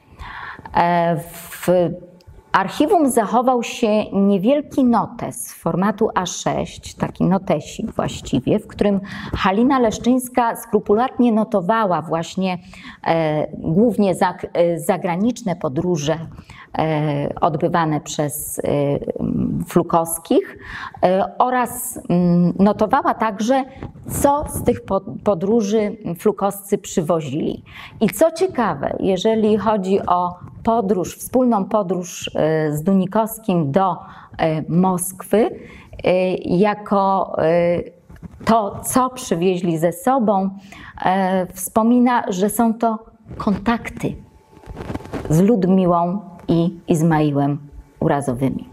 W archiwum zachował się niewielki notes formatu A6, taki notesik właściwie, w którym Halina Leszczyńska skrupulatnie notowała właśnie głównie zagraniczne podróże odbywane przez Flukowskich oraz notowała także, co z tych podróży Flukowscy przywozili. I co ciekawe, jeżeli chodzi o podróż, wspólną podróż z Dunikowskim do Moskwy, jako to, co przywieźli ze sobą, wspomina, że są to kontakty z Ludmiłą i Izmaiłem Urazowymi.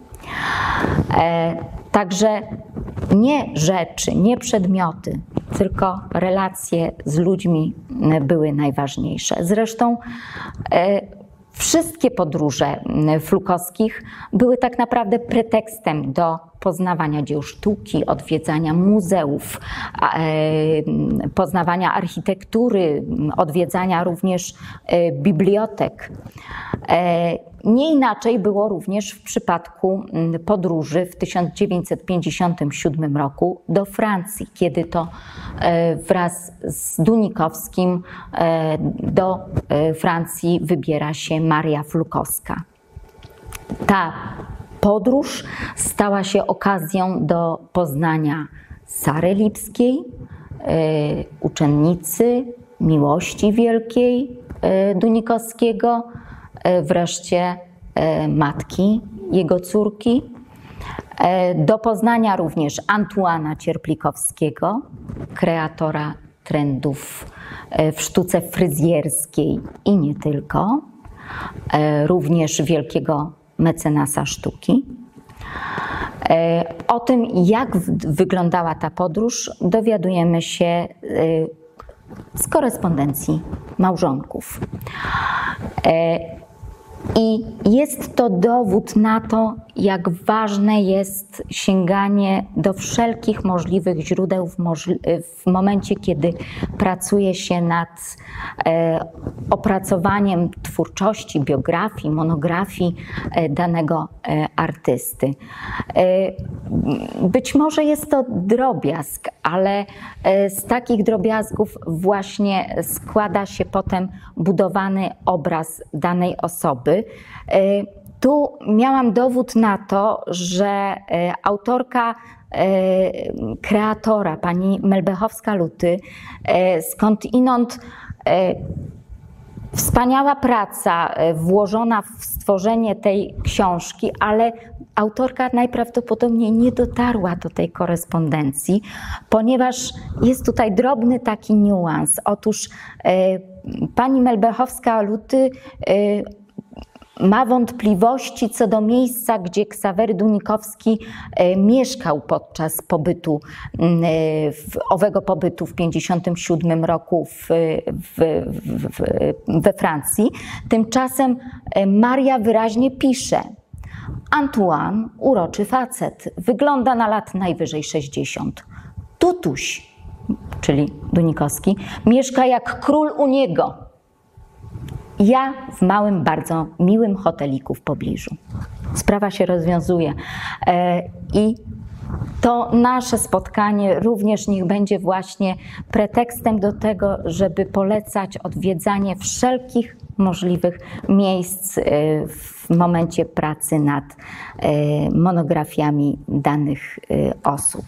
Także nie rzeczy, nie przedmioty, tylko relacje z ludźmi były najważniejsze. Zresztą wszystkie podróże Flukowskich były tak naprawdę pretekstem do poznawania dzieł sztuki, odwiedzania muzeów, poznawania architektury, odwiedzania również bibliotek. Nie inaczej było również w przypadku podróży w 1957 roku do Francji, kiedy to wraz z Dunikowskim do Francji wybiera się Maria Flukowska. Ta podróż stała się okazją do poznania Sary Lipskiej, uczennicy miłości wielkiej Dunikowskiego, wreszcie matki jego córki, do poznania również Antuana Cierplikowskiego, kreatora trendów w sztuce fryzjerskiej i nie tylko, również wielkiego mecenasa sztuki. O tym, jak wyglądała ta podróż, dowiadujemy się z korespondencji małżonków. I jest to dowód na to, jak ważne jest sięganie do wszelkich możliwych źródeł w momencie, kiedy pracuje się nad opracowaniem twórczości, biografii, monografii danego artysty. Być może jest to drobiazg, ale z takich drobiazgów właśnie składa się potem budowany obraz danej osoby. Tu miałam dowód na to, że autorka, kreatora, pani Melbechowska-Luty, skądinąd wspaniała praca włożona w stworzenie tej książki, ale autorka najprawdopodobniej nie dotarła do tej korespondencji, ponieważ jest tutaj drobny taki niuans. Otóż pani Melbechowska-Luty ma wątpliwości co do miejsca, gdzie Ksawery Dunikowski mieszkał podczas pobytu, owego pobytu w 1957 roku we Francji. Tymczasem Maria wyraźnie pisze: Antoine, uroczy facet, wygląda na lat najwyżej 60. Tutuś, czyli Dunikowski, mieszka jak król u niego. ja w małym, bardzo miłym hoteliku w pobliżu. Sprawa się rozwiązuje i to nasze spotkanie również niech będzie właśnie pretekstem do tego, żeby polecać odwiedzanie wszelkich możliwych miejsc w momencie pracy nad monografiami danych osób.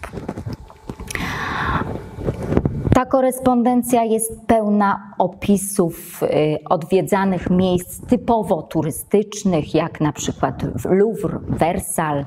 Ta korespondencja jest pełna opisów odwiedzanych miejsc typowo turystycznych, jak na przykład Louvre, Wersalь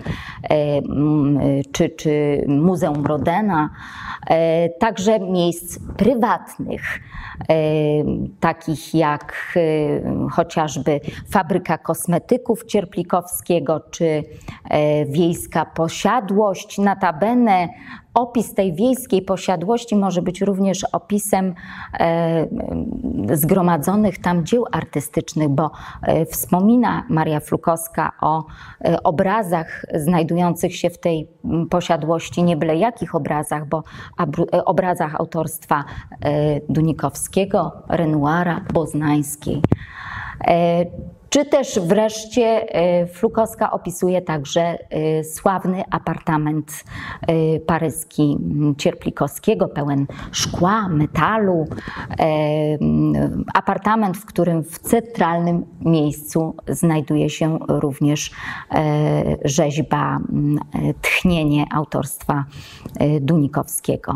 czy Muzeum Rodena, także miejsc prywatnych, takich jak chociażby fabryka kosmetyków Cierplikowskiego, czy wiejska posiadłość. Notabene opis tej wiejskiej posiadłości może być również opisem zgromadzonych tam dzieł artystycznych, bo wspomina Maria Flukowska o obrazach znajdujących się w tej posiadłości, nie byle jakich obrazach, bo obrazach autorstwa Dunikowskiego, Renoira, Boznańskiej. Czy też wreszcie Flukowska opisuje także sławny apartament paryski Cierplikowskiego, pełen szkła, metalu. Apartament, w którym w centralnym miejscu znajduje się również rzeźba Tchnienie autorstwa Dunikowskiego.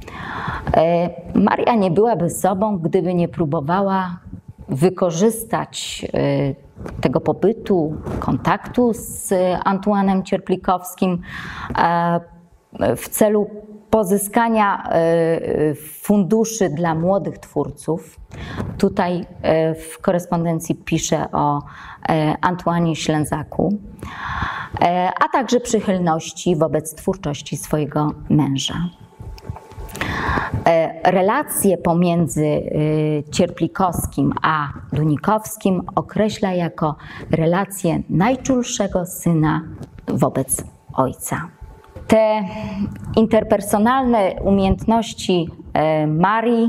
Maria nie byłaby sobą, gdyby nie próbowała wykorzystać tego pobytu, kontaktu z Antoinem Cierplikowskim w celu pozyskania funduszy dla młodych twórców. Tutaj w korespondencji pisze o Antoinie Ślęzaku, a także przychylności wobec twórczości swojego męża. Relacje pomiędzy Cierplikowskim a Dunikowskim określa jako relacje najczulszego syna wobec ojca. Te interpersonalne umiejętności Marii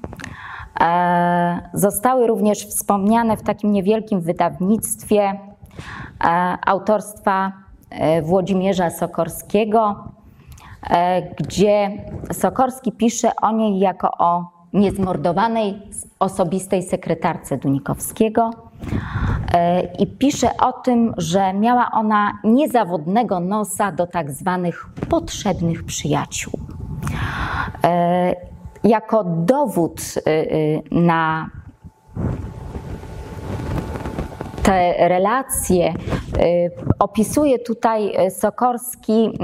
zostały również wspomniane w takim niewielkim wydawnictwie autorstwa Włodzimierza Sokorskiego, gdzie Sokorski pisze o niej jako o niezmordowanej osobistej sekretarce Dunikowskiego i pisze o tym, że miała ona niezawodnego nosa do tak zwanych potrzebnych przyjaciół. Jako dowód na te relacje opisuje tutaj Sokorski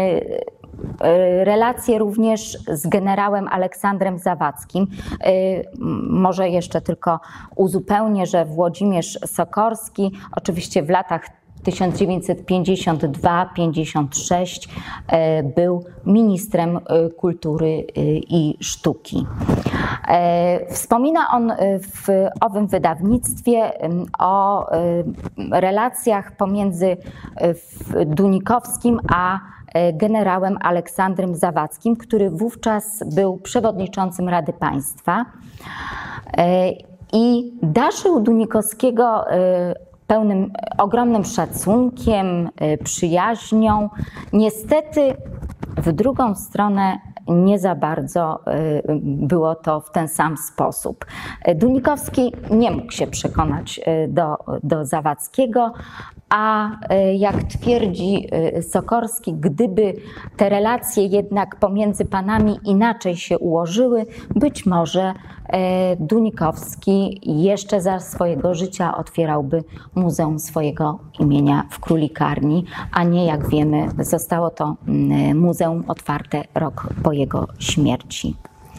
relacje również z generałem Aleksandrem Zawadzkim. Może jeszcze tylko uzupełnię, że Włodzimierz Sokorski oczywiście w latach 1952-56 był ministrem kultury i sztuki. Wspomina on w owym wydawnictwie o relacjach pomiędzy Dunikowskim a generałem Aleksandrem Zawadzkim, który wówczas był przewodniczącym Rady Państwa i darzył Dunikowskiego ogromnym szacunkiem, przyjaźnią. Niestety w drugą stronę nie za bardzo było to w ten sam sposób. Dunikowski nie mógł się przekonać do Zawadzkiego, a jak twierdzi Sokorski, gdyby te relacje jednak pomiędzy panami inaczej się ułożyły, być może Dunikowski jeszcze za swojego życia otwierałby muzeum swojego imienia w Królikarni, a nie, jak wiemy, zostało to muzeum otwarte rok po jego śmierci.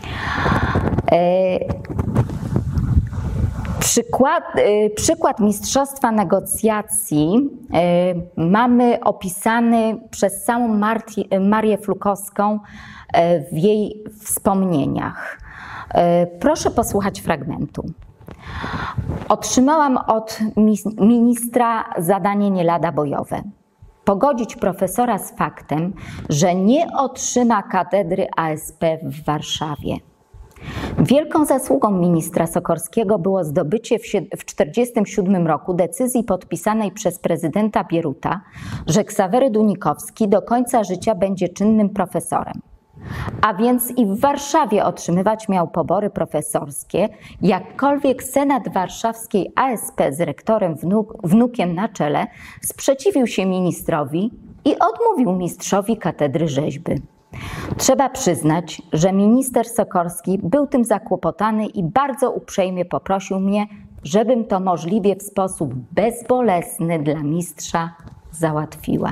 Przykład mistrzostwa negocjacji mamy opisany przez samą Marię Flukowską w jej wspomnieniach. Proszę posłuchać fragmentu. Otrzymałam od ministra zadanie nie lada bojowe. Pogodzić profesora z faktem, że nie otrzyma katedry ASP w Warszawie. Wielką zasługą ministra Sokorskiego było zdobycie w 1947 roku decyzji podpisanej przez prezydenta Bieruta, że Ksawery Dunikowski do końca życia będzie czynnym profesorem. A więc i w Warszawie otrzymywać miał pobory profesorskie, jakkolwiek Senat Warszawskiej ASP z rektorem wnukiem na czele sprzeciwił się ministrowi i odmówił mistrzowi katedry rzeźby. Trzeba przyznać, że minister Sokorski był tym zakłopotany i bardzo uprzejmie poprosił mnie, żebym to możliwie w sposób bezbolesny dla mistrza załatwiła.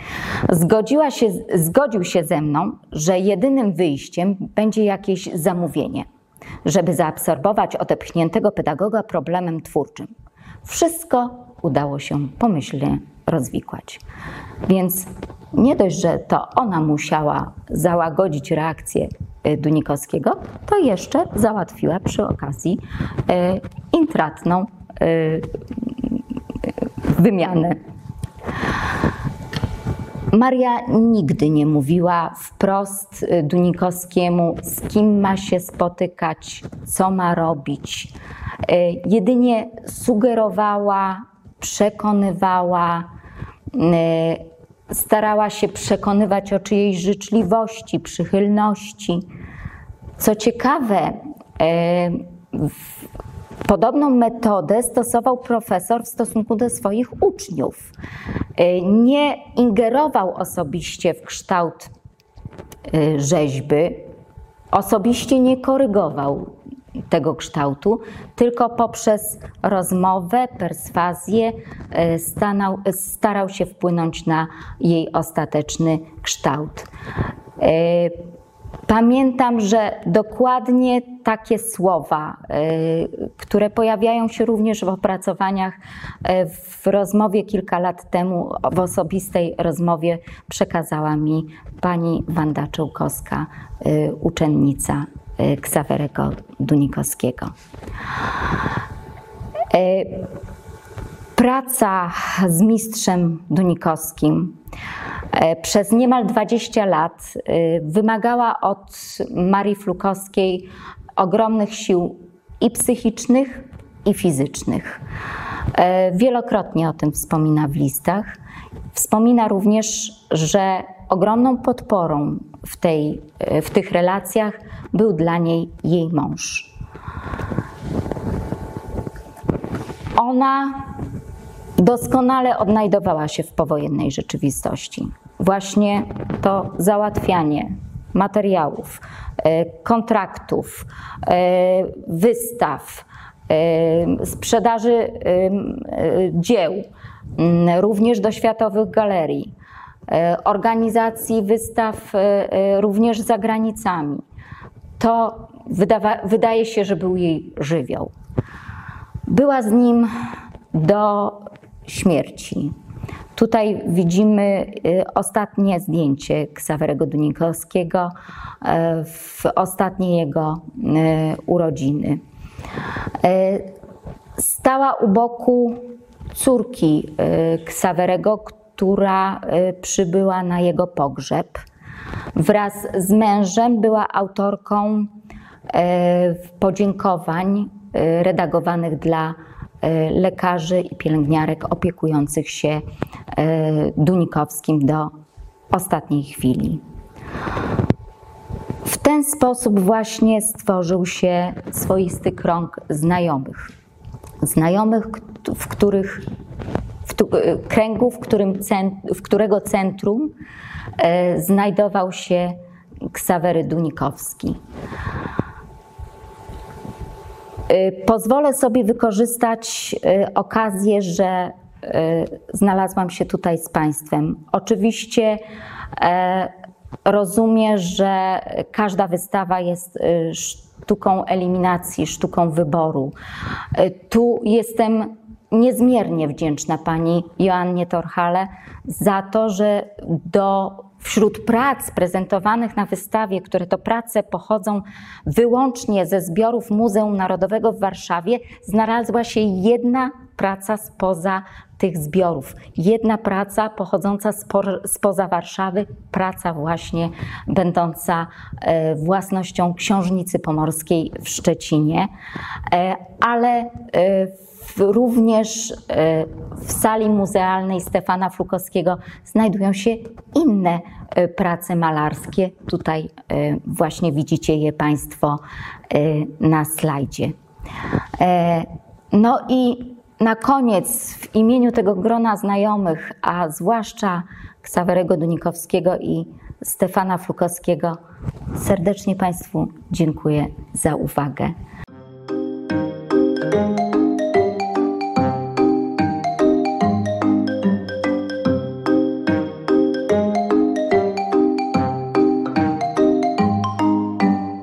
Zgodził się ze mną, że jedynym wyjściem będzie jakieś zamówienie, żeby zaabsorbować odepchniętego pedagoga problemem twórczym. Wszystko udało się pomyślnie rozwikłać. Więc nie dość, że to ona musiała załagodzić reakcję Dunikowskiego, to jeszcze załatwiła przy okazji intratną wymianę. Maria nigdy nie mówiła wprost Dunikowskiemu, z kim ma się spotykać, co ma robić. Jedynie sugerowała, przekonywała, starała się przekonywać o czyjejś życzliwości, przychylności. Co ciekawe, podobną metodę stosował profesor w stosunku do swoich uczniów. Nie ingerował osobiście w kształt rzeźby, osobiście nie korygował tego kształtu, tylko poprzez rozmowę, perswazję starał się wpłynąć na jej ostateczny kształt. Pamiętam, że dokładnie takie słowa, które pojawiają się również w opracowaniach, w rozmowie kilka lat temu, w osobistej rozmowie przekazała mi pani Wanda Czułkowska, uczennica Ksawerego Dunikowskiego. Praca z mistrzem Dunikowskim przez niemal 20 lat wymagała od Marii Flukowskiej ogromnych sił i psychicznych, i fizycznych. Wielokrotnie o tym wspomina w listach. Wspomina również, że ogromną podporą w tych relacjach był dla niej jej mąż. Ona doskonale odnajdowała się w powojennej rzeczywistości. Właśnie to załatwianie materiałów, kontraktów, wystaw, sprzedaży dzieł, również do światowych galerii, organizacji wystaw również za granicami. To wydaje się, że był jej żywioł. Była z nim do śmierci. Tutaj widzimy ostatnie zdjęcie Ksawerego Dunikowskiego w ostatnie jego urodziny. Stała u boku córki Ksawerego, która przybyła na jego pogrzeb. Wraz z mężem była autorką podziękowań redagowanych dla lekarzy i pielęgniarek opiekujących się Dunikowskim do ostatniej chwili. W ten sposób właśnie stworzył się swoisty krąg znajomych. Znajomych, kręgu, w którego centrum znajdował się Ksawery Dunikowski. Pozwolę sobie wykorzystać okazję, że znalazłam się tutaj z Państwem. Oczywiście rozumiem, że każda wystawa jest sztuką eliminacji, sztuką wyboru. Tu jestem niezmiernie wdzięczna pani Joannie Torhale za to, że wśród prac prezentowanych na wystawie, które to prace pochodzą wyłącznie ze zbiorów Muzeum Narodowego w Warszawie, znalazła się jedna praca spoza tych zbiorów. Jedna praca pochodząca spoza Warszawy, praca właśnie będąca własnością Książnicy Pomorskiej w Szczecinie, ale również w sali muzealnej Stefana Flukowskiego znajdują się inne prace malarskie. Tutaj właśnie widzicie je Państwo na slajdzie. No i na koniec w imieniu tego grona znajomych, a zwłaszcza Ksawerego Dunikowskiego i Stefana Flukowskiego, serdecznie Państwu dziękuję za uwagę.